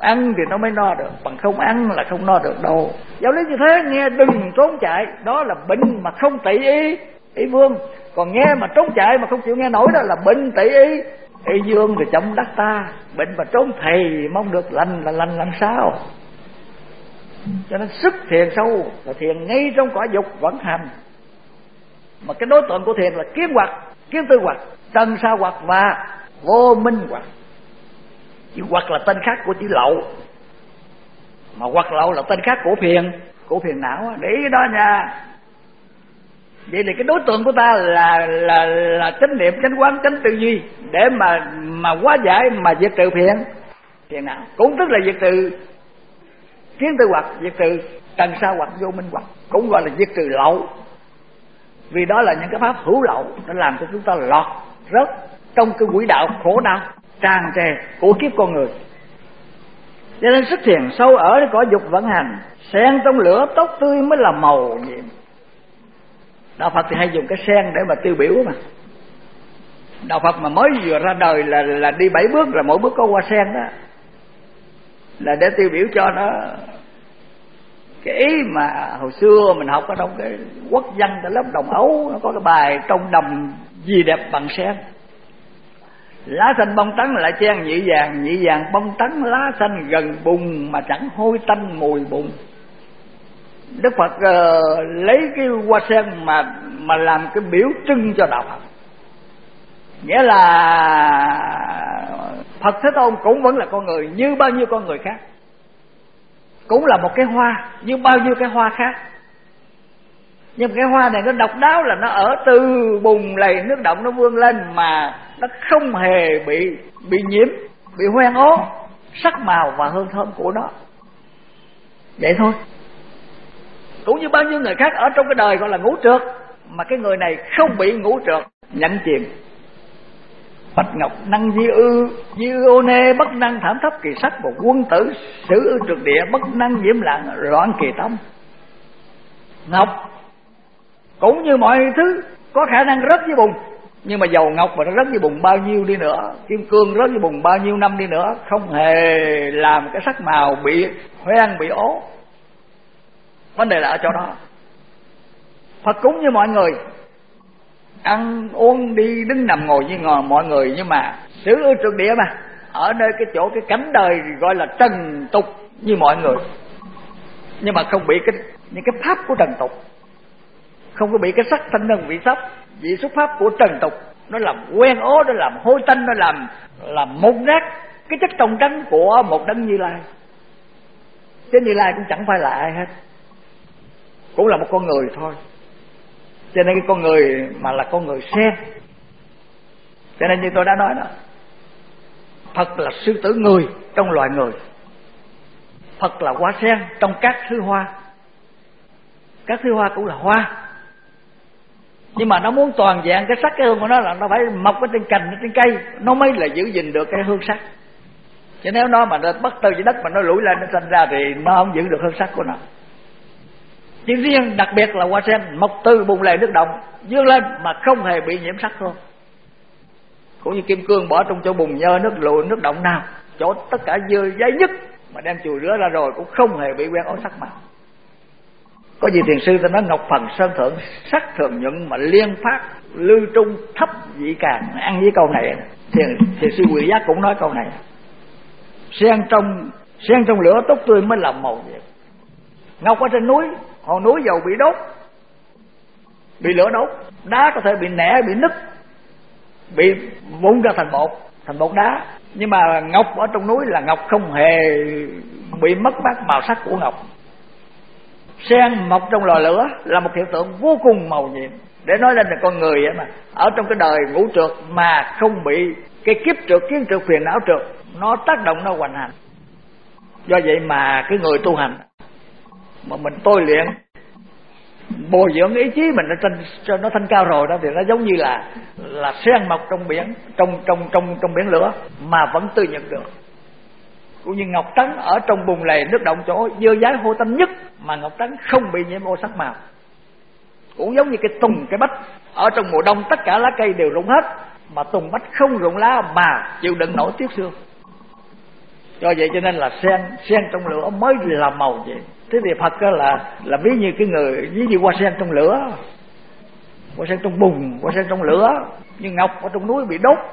ăn thì nó mới no được, bằng không ăn là không no được đâu. Giáo lý như thế nghe đừng trốn chạy, đó là bệnh mà không tỵ y, y vương. Còn nghe mà trốn chạy mà không chịu nghe nổi đó là bệnh tỵ y. Y dương thì trong đất ta, bệnh mà trốn thầy mong được lành là lành làm sao. Cho nên sức thiền sâu là thiền ngay trong cõi dục vận hành. Mà cái đối tượng của thiền là kiến hoặc, kiến tư hoặc, trần sa hoặc và vô minh hoặc. Chữ hoặc là tên khác của chữ lậu, mà hoặc lậu là tên khác của phiền, của phiền não. Để ý đó nha. Vậy thì cái đối tượng của ta là là là chánh niệm, chánh quán, chánh tư duy để mà mà hóa giải, mà diệt trừ phiền phiền não. Cũng tức là diệt trừ kiến tư hoặc, diệt trừ trần sa hoặc, vô minh hoặc, cũng gọi là diệt trừ lậu. Vì đó là những cái pháp hữu lậu, nó làm cho chúng ta lọt rớt trong cái quỹ đạo khổ đau tràn trề của kiếp con người. Cho nên sức thiền sâu ở cái cõi dục vận hành, sen trong lửa tốt tươi mới là màu nhiệm. Đạo Phật thì hay dùng cái sen để mà tiêu biểu mà. Đạo Phật mà mới vừa ra đời là là đi bảy bước, là mỗi bước có hoa sen đó, là để tiêu biểu cho nó cái ý mà hồi xưa mình học ở trong cái quốc văn tại lớp Đồng Ấu, nó có cái bài trong đầm gì đẹp bằng sen. Lá xanh bông trắng lại chen nhị vàng, nhị vàng bông trắng lá xanh gần bùn mà chẳng hôi tanh mùi bùn. Đức Phật uh, lấy cái hoa sen mà mà làm cái biểu trưng cho đạo Phật. Nghĩa là Phật Thế Tôn cũng vẫn là con người như bao nhiêu con người khác, cũng là một cái hoa như bao nhiêu cái hoa khác. Nhưng cái hoa này nó độc đáo là nó ở từ bùn lầy nước động nó vươn lên mà nó không hề bị bị nhiễm, bị hoen ố sắc màu và hương thơm của nó. Vậy thôi. Cũng như bao nhiêu người khác ở trong cái đời gọi là ngũ trượt, mà cái người này không bị ngũ trượt nhận chìm. Bạch ngọc năng di ư, di ư ô nê bất năng thảm thấp kỳ sắc, một quân tử sử ư trượt địa bất năng nhiễm lặng loạn kỳ tâm. Ngọc cũng như mọi thứ có khả năng rớt dưới bùn, nhưng mà dầu ngọc mà nó rớt dưới bùn bao nhiêu đi nữa, kim cương rớt dưới bùn bao nhiêu năm đi nữa, không hề làm cái sắc màu bị hoen bị ố. Vấn đề là ở chỗ đó. Phật cũng như mọi người, ăn uống đi đứng nằm ngồi như ngồi mọi người, nhưng mà xử ư trượt địa mà ở nơi cái chỗ cái cảnh đời gọi là trần tục như mọi người, nhưng mà không bị cái những cái pháp của trần tục, không có bị cái sắc thanh đơn vị sắc vị xuất pháp của trần tục nó làm quen ố, nó làm hôi tanh, nó làm làm mục nát cái chất trong trắng của một đấng Như Lai. Chứ Như Lai cũng chẳng phải là ai hết, cũng là một con người thôi. Cho nên cái con người mà là con người sen. Cho nên như tôi đã nói đó, Phật là sư tử người trong loài người, Phật là hoa sen trong các thứ hoa. Các thứ hoa cũng là hoa, nhưng mà nó muốn toàn dạng cái sắc cái hương của nó là nó phải mọc ở trên cành, ở trên cây, nó mới là giữ gìn được cái hương sắc. Chứ nếu nó mà nó bất tư dưới đất mà nó lủi lên nó sinh ra thì nó không giữ được hương sắc của nó. Chỉ riêng đặc biệt là hoa sen mọc từ bùn lầy nước động dương lên mà không hề bị nhiễm sắc thôi. Cũng như kim cương bỏ trong chỗ bùn nhơ nước lụi nước động nào, chỗ tất cả dơ giấy nhất mà đem chùi rửa ra rồi cũng không hề bị quen ố sắc màu. Có gì thiền sư ta nói ngọc phần sơn thượng sắc thường nhuận mà liên phát lưu trung thấp dị càng. Ăn với câu này thiền, thiền sư Quỳ Giác cũng nói câu này. Sen trong sen trong lửa tốt tươi mới làm màu vậy. Ngọc ở trên núi, hòn núi dầu bị đốt, bị lửa đốt, đá có thể bị nẻ, bị nứt, bị vụn ra thành bột, thành bột đá. Nhưng mà ngọc ở trong núi là ngọc không hề bị mất mát màu sắc của ngọc. Sen mọc trong lò lửa là một hiện tượng vô cùng màu nhiệm, để nói lên là con người vậy mà ở trong cái đời ngũ trượt mà không bị cái kiếp trượt, kiến trượt, phiền não trượt nó tác động, nó hoành hành. Do vậy mà cái người tu hành mà mình tôi luyện bồi dưỡng ý chí mình nó thanh, cho nó thanh cao rồi đó, thì nó giống như là là sen mọc trong biển, trong trong trong trong biển lửa mà vẫn tươi nhuận được. Cũng như ngọc trắng ở trong bùn lầy nước động chỗ dơ dái hôi tanh nhất mà ngọc trắng không bị nhiễm ô sắc màu. Cũng giống như cái tùng cái bách ở trong mùa đông tất cả lá cây đều rụng hết, mà tùng bách không rụng lá mà chịu đựng nổi tuyết sương. Do vậy cho nên là sen sen trong lửa mới là màu vậy. Thế thì Phật đó là là ví như cái người ví như hoa sen trong lửa, hoa sen trong bùn, hoa sen trong lửa, như ngọc ở trong núi bị đốt.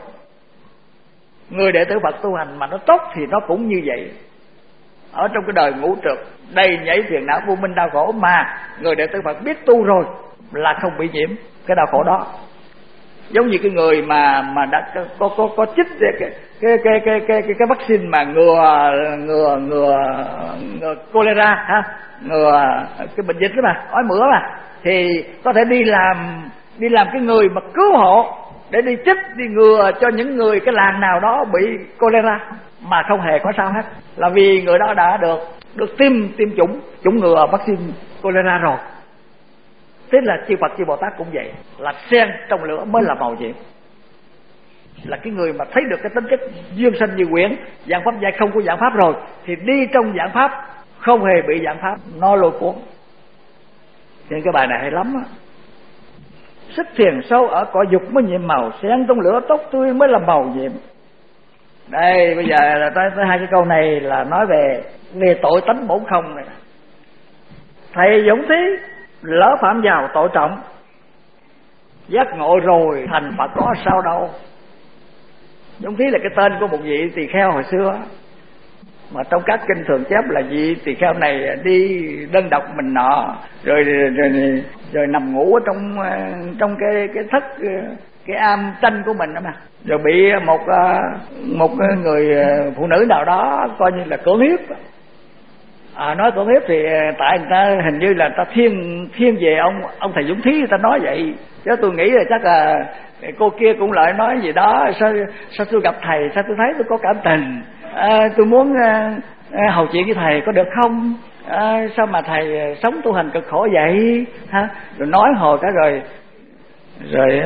Người đệ tử Phật tu hành mà nó tốt thì nó cũng như vậy. Ở trong cái đời ngũ trượt đầy nhảy phiền não vô minh đau khổ, mà người đệ tử Phật biết tu rồi là không bị nhiễm cái đau khổ đó. Giống như cái người mà mà đã có có có, có chích cái cái cái cái cái cái, cái vaccine mà ngừa ngừa ngừa ngừa cholera ha, ngừa cái bệnh dịch đó mà, ói mửa mà, thì có thể đi làm đi làm cái người mà cứu hộ để đi chích đi ngừa cho những người cái làng nào đó bị cholera mà không hề có sao hết, là vì người đó đã được được tiêm tiêm chủng chủng ngừa vaccine cholera rồi. Thế là chư Phật chư Bồ Tát cũng vậy, là sen trong lửa mới là màu nhiệm. Là cái người mà thấy được cái tính chất duyên sanh như quyển, dạng pháp giải không của dạng pháp rồi, thì đi trong dạng pháp không hề bị dạng pháp nó lôi cuốn. Nên cái bài này hay lắm á. Xích thiền sâu ở cõi dục mới nhiệm màu, sen trong lửa tốt tươi mới là màu nhiệm. Đây bây giờ là tới, tới hai cái câu này là nói về về tội tánh bổn không này. Thầy Dũng Thí lỡ phạm vào tội trọng, giác ngộ rồi thành Phật có sao đâu. Dũng Thí là cái tên của một vị tỳ kheo hồi xưa, mà trong các kinh thường chép là vị tỳ kheo này đi đơn độc mình nọ, rồi rồi, rồi, rồi nằm ngủ ở trong trong cái cái thất cái am tranh của mình đó mà, rồi bị một một người phụ nữ nào đó coi như là cưỡng hiếp. À, nói cưỡng hiếp thì tại người ta hình như là người ta thiên thiên về ông ông thầy Dũng Thí, người ta nói vậy, chứ tôi nghĩ là chắc là cô kia cũng lại nói gì đó, sao sao tôi gặp thầy sao tôi thấy tôi có cảm tình, à, tôi muốn à, hầu chuyện với thầy có được không, à, sao mà thầy sống tu hành cực khổ vậy ha, rồi nói hồi cả rồi rồi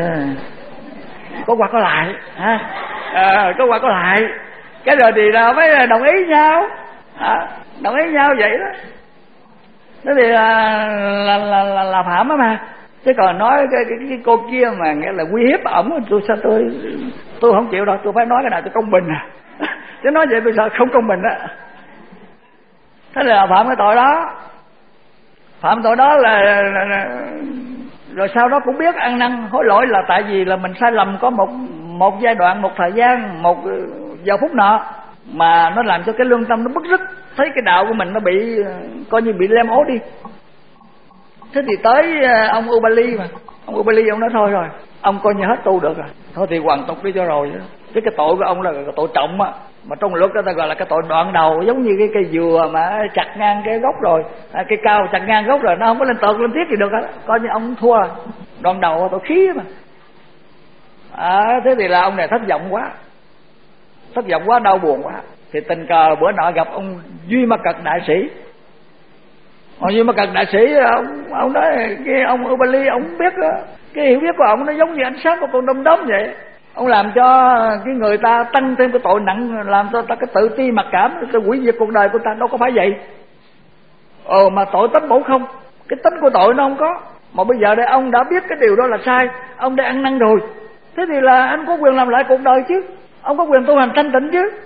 có qua có lại ha, à, có qua có lại cái rồi thì là mới đồng ý nhau, à, đồng ý nhau vậy đó. Thế thì là là là, là, là phạm đó mà. Chứ còn nói cái, cái, cái cô kia mà nghĩa là uy hiếp ổng, tôi sao tôi tôi không chịu đâu, tôi phải nói cái nào cho công bình à. Chứ nói vậy bây giờ không công bình á. Thế là phạm cái tội đó. Phạm tội đó là, là, là rồi sau đó cũng biết ăn năn hối lỗi, là tại vì là mình sai lầm có một một giai đoạn, một thời gian, một giờ phút nọ mà nó làm cho cái lương tâm nó bứt rứt, thấy cái đạo của mình nó bị coi như bị lem ố đi. Thế thì tới ông Ubali mà, ông Ubali ông nói thôi rồi, ông coi như hết tu được rồi, thôi thì hoàn tục đi cho rồi. Chứ cái tội của ông là cái tội trọng á, mà trong luật đó ta gọi là cái tội đoạn đầu, giống như cái cây dừa mà chặt ngang cái gốc rồi, à, cây cao chặt ngang gốc rồi nó không có lên tợt lên tiết gì được á, coi như ông thua rồi. Đoạn đầu tội khí mà. À, thế thì là ông này thất vọng quá, thất vọng quá, đau buồn quá, thì tình cờ bữa nọ gặp ông Duy Ma Cật đại sĩ. Ông Duy Ma Cật đại sĩ ông, ông nói cái ông Ubali ông biết đó, cái hiểu biết của ông nó giống như ánh sáng của con đom đóm vậy. Ông làm cho cái người ta tăng thêm cái tội nặng, làm cho ta cái tự ti mặc cảm, cái hủy diệt cuộc đời của ta, đâu có phải vậy. Ờ mà tội tánh bổn không, cái tính của tội nó không có. Mà bây giờ đây ông đã biết cái điều đó là sai, ông đã ăn năn rồi, thế thì là anh có quyền làm lại cuộc đời chứ, ông có quyền tu hành thanh tịnh chứ.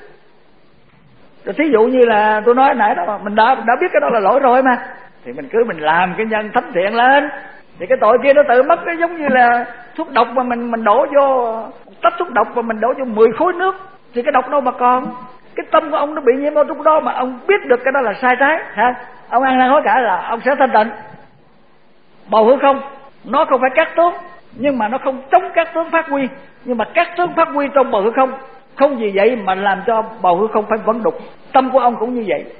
Rồi thí dụ như là tôi nói nãy đó, mình đã đã biết cái đó là lỗi rồi mà, thì mình cứ mình làm cái nhân thánh thiện lên, thì cái tội kia nó tự mất. Nó giống như là thuốc độc mà mình mình đổ vô một tách thuốc độc và mình đổ vô mười khối nước, thì cái độc đâu mà còn. Cái tâm của ông nó bị nhiễm vào lúc đó mà ông biết được cái đó là sai trái ha, ông ăn năn hối cải là ông sẽ thanh tịnh. Bầu hư không nó không phải các tướng, nhưng mà nó không chống các tướng phát huy, nhưng mà các tướng phát huy trong bầu hư không. Không vì vậy mà làm cho bầu hư không phải vẫn đục. Tâm của ông cũng như vậy.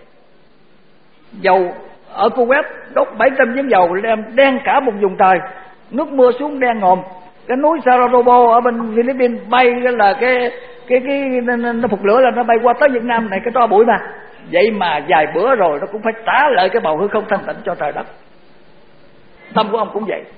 Dầu ở Kuwait đốt bảy trăm giếng dầu đem đen cả một vùng trời, nước mưa xuống đen ngòm. Cái núi Sarajevo ở bên Philippines bay là cái cái cái nó phục lửa là nó bay qua tới Việt Nam này, cái tro bụi mà. Vậy mà vài bữa rồi nó cũng phải trả lại cái bầu hư không thanh tịnh cho trời đất. Tâm của ông cũng vậy.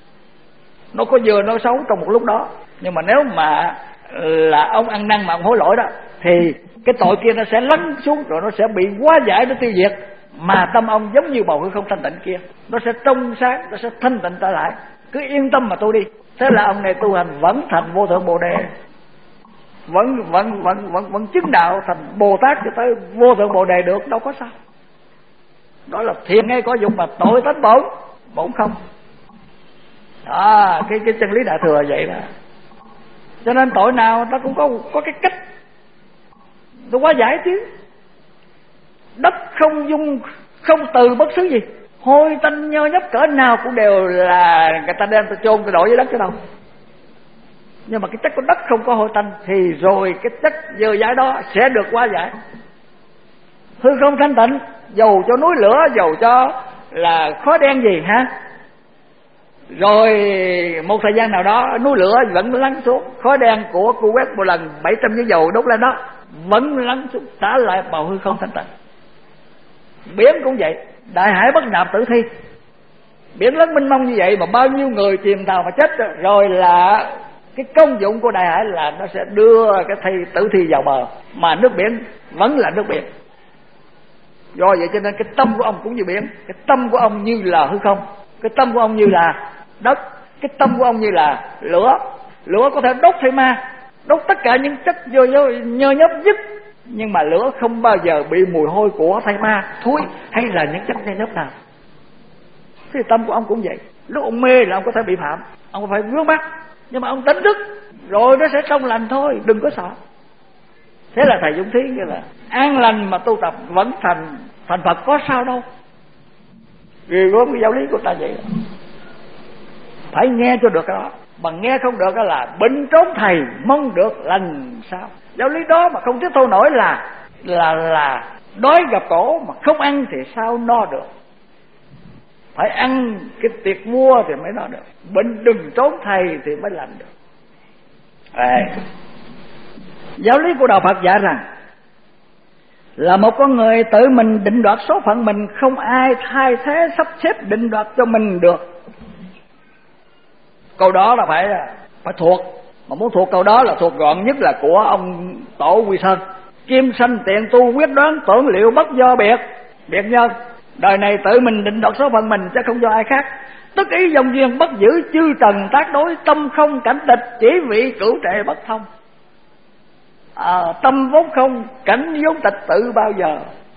Nó có vừa nó xấu trong một lúc đó, nhưng mà nếu mà là ông ăn năn mà ông hối lỗi đó, thì cái tội kia nó sẽ lắng xuống, rồi nó sẽ bị hóa giải, nó tiêu diệt. Mà tâm ông giống như bầu hư không thanh tịnh kia, nó sẽ trong sáng, nó sẽ thanh tịnh trở lại. Cứ yên tâm mà tu đi. Thế là ông này tu hành vẫn thành vô thượng Bồ Đề. vẫn vẫn vẫn vẫn vẫn chứng đạo thành Bồ Tát cho tới vô thượng Bồ Đề được, đâu có sao. Đó là thiền ngay có dụng mà tội tánh bổn bổn không. Đó, cái cái chân lý Đại Thừa vậy đó. Cho nên tội nào ta cũng có có cái cách nó quá giải chứ. Đất không dung không từ bất xứ gì, hôi tanh nhơ nhấp cỡ nào cũng đều là người ta đem ta chôn ta đổi với đất cái đâu. Nhưng mà cái chất của đất không có hôi tanh thì rồi cái chất dơ dãi đó sẽ được hóa giải. Hư không thanh tịnh, dầu cho núi lửa, dầu cho là khói đen gì ha, rồi một thời gian nào đó núi lửa vẫn lắng xuống, khói đen của cô quét một lần bảy trăm cái dầu đốt lên đó vẫn lắng xuống, trả lại bầu hư không thanh tịnh. Biển cũng vậy, đại hải bất nạp tử thi. Biển lớn mênh mông như vậy mà bao nhiêu người chìm tàu mà chết rồi, là cái công dụng của đại hải là nó sẽ đưa cái thi tử thi vào bờ, mà nước biển vẫn là nước biển. Do vậy cho nên cái tâm của ông cũng như biển, cái tâm của ông như là hư không, cái tâm của ông như là đất, cái tâm của ông như là lửa. Lửa có thể đốt thây ma, đốt tất cả những chất vô nhơ nhớp nhất, nhưng mà lửa không bao giờ bị mùi hôi của thây ma, thúi hay là những chất nhơ nhớp nào. Thì tâm của ông cũng vậy. Lúc ông mê là ông có thể bị phạm, ông phải vướng mắc, nhưng mà ông tỉnh thức rồi nó sẽ trong lành thôi, đừng có sợ. Thế là thầy Dũng Thí như là an lành mà tu tập vẫn thành thành Phật, có sao đâu. Vì gốm cái giáo lý của ta vậy đó. Phải nghe cho được cái đó, mà nghe không được là bệnh trốn thầy mong được lần sao. Giáo lý đó mà không tiếp thu nổi là là là đói gặp cổ, mà không ăn thì sao no được. Phải ăn cái tiệc vua thì mới no được, bệnh đừng trốn thầy thì mới lành được. À, giáo lý của đạo Phật dạy rằng là một con người tự mình định đoạt số phận mình, không ai thay thế sắp xếp định đoạt cho mình được. Câu đó là phải phải thuộc, mà muốn thuộc câu đó là thuộc gọn nhất là của ông Tổ Quy Sơn: kim sanh tiện tu quyết đoán, tưởng liệu bất do biệt biệt nhân. Đời này tự mình định đoạt số phận mình chứ không do ai khác. Tức ý dòng duyên bất giữ, chư trần tác đối, tâm không cảnh tịch, chỉ vị cửu trệ bất thông. À, tâm vốn không, cảnh vốn tịch tự bao giờ.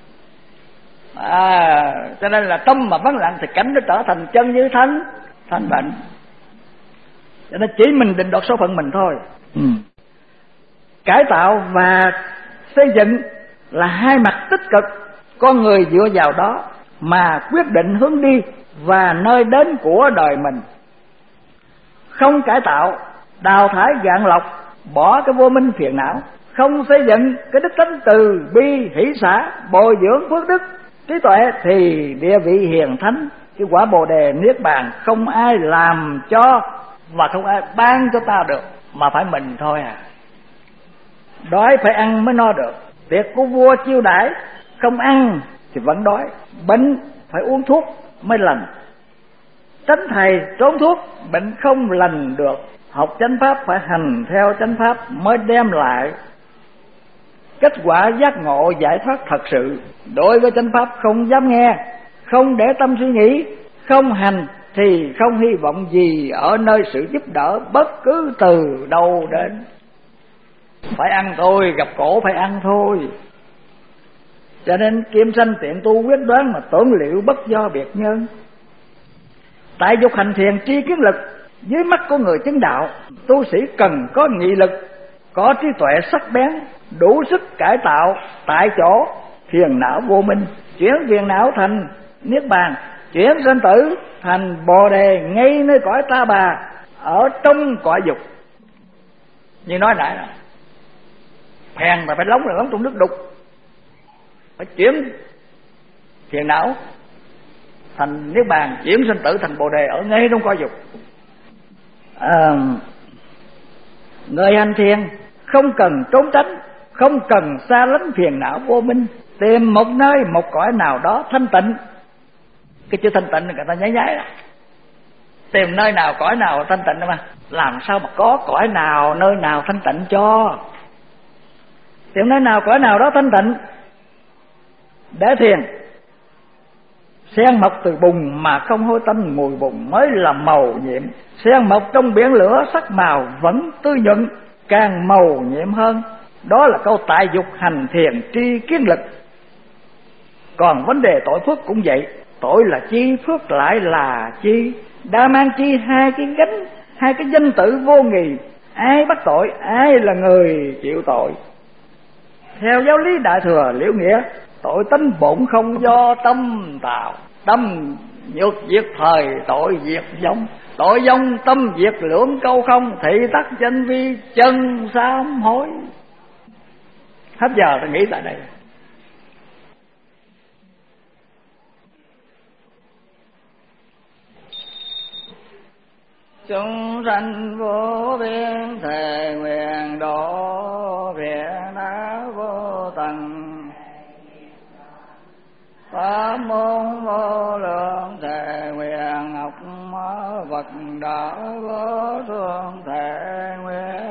À, cho nên là tâm mà vắng lặng thì cảnh nó trở thành chân như thánh thanh bệnh. Cho nên chỉ mình định đoạt số phận mình thôi. ừ. Cải tạo và xây dựng là hai mặt tích cực. Con người dựa vào đó mà quyết định hướng đi và nơi đến của đời mình. Không cải tạo, đào thải gạn lọc, bỏ cái vô minh phiền não. Không xây dựng cái đức tánh từ bi hỷ xả, bồi dưỡng phước đức trí tuệ thì địa vị hiền thánh, cái quả Bồ Đề niết bàn không ai làm cho và không ai ban cho ta được, mà phải mình thôi à. Đói phải ăn mới no được. Tiệc của vua chiêu đãi, không ăn thì vẫn đói. Bệnh phải uống thuốc mới lành. Tránh thầy trốn thuốc, bệnh không lành được. Học chánh pháp phải hành theo chánh pháp mới đem lại kết quả giác ngộ giải thoát thật sự. Đối với chánh pháp không dám nghe, không để tâm suy nghĩ, không hành thì không hy vọng gì ở nơi sự giúp đỡ bất cứ từ đâu đến. Phải ăn thôi, gặp cổ phải ăn thôi. Cho nên kim sanh tiện tu quyết đoán, mà tưởng liệu bất do biệt nhân. Tại dục hành thiền tri kiến lực, dưới mắt của người chứng đạo, tu sĩ cần có nghị lực, có trí tuệ sắc bén, đủ sức cải tạo tại chỗ phiền não vô minh, chuyển phiền não thành niết bàn, chuyển sinh tử thành Bồ Đề ngay nơi cõi ta bà, ở trong cõi dục. Như nói lại là phèn mà phải lóng là lóng trong nước đục, phải chuyển phiền não thành niết bàn, chuyển sinh tử thành Bồ Đề ở ngay trong cõi dục. À, người hành thiền không cần trốn tránh, không cần xa lánh phiền não vô minh, tìm một nơi một cõi nào đó thanh tịnh. Cái chữ thanh tịnh người ta nháy nháy đó. Tìm nơi nào cõi nào thanh tịnh mà làm sao mà có cõi nào nơi nào thanh tịnh cho. Tìm nơi nào cõi nào đó thanh tịnh để thiền. Sen mọc từ bùn mà không hôi tanh mùi bùn mới là màu nhiệm. Sen mọc trong biển lửa sắc màu vẫn tươi nhuận, càng màu nhiệm hơn. Đó là câu tại dục hành thiền tri kiến lực. Còn vấn đề tội phước cũng vậy. Tội là chi, phước lại là chi. Đã mang chi hai cái gánh, hai cái danh tự vô nghi. Ai bắt tội, ai là người chịu tội. Theo giáo lý Đại Thừa Liễu Nghĩa, tội tánh bổn không do tâm tạo. Tâm nhược diệt thời, tội diệt vong. Tội vong tâm diệt lưỡng câu không. Thị tắc danh vi chân sám hối. Hết giờ ta nghĩ tại đây. Chúng sanh vô biên thề nguyện độ phiền não vô tận. Pháp môn vô lượng thề nguyện học Phật đạo vô thường thề nguyện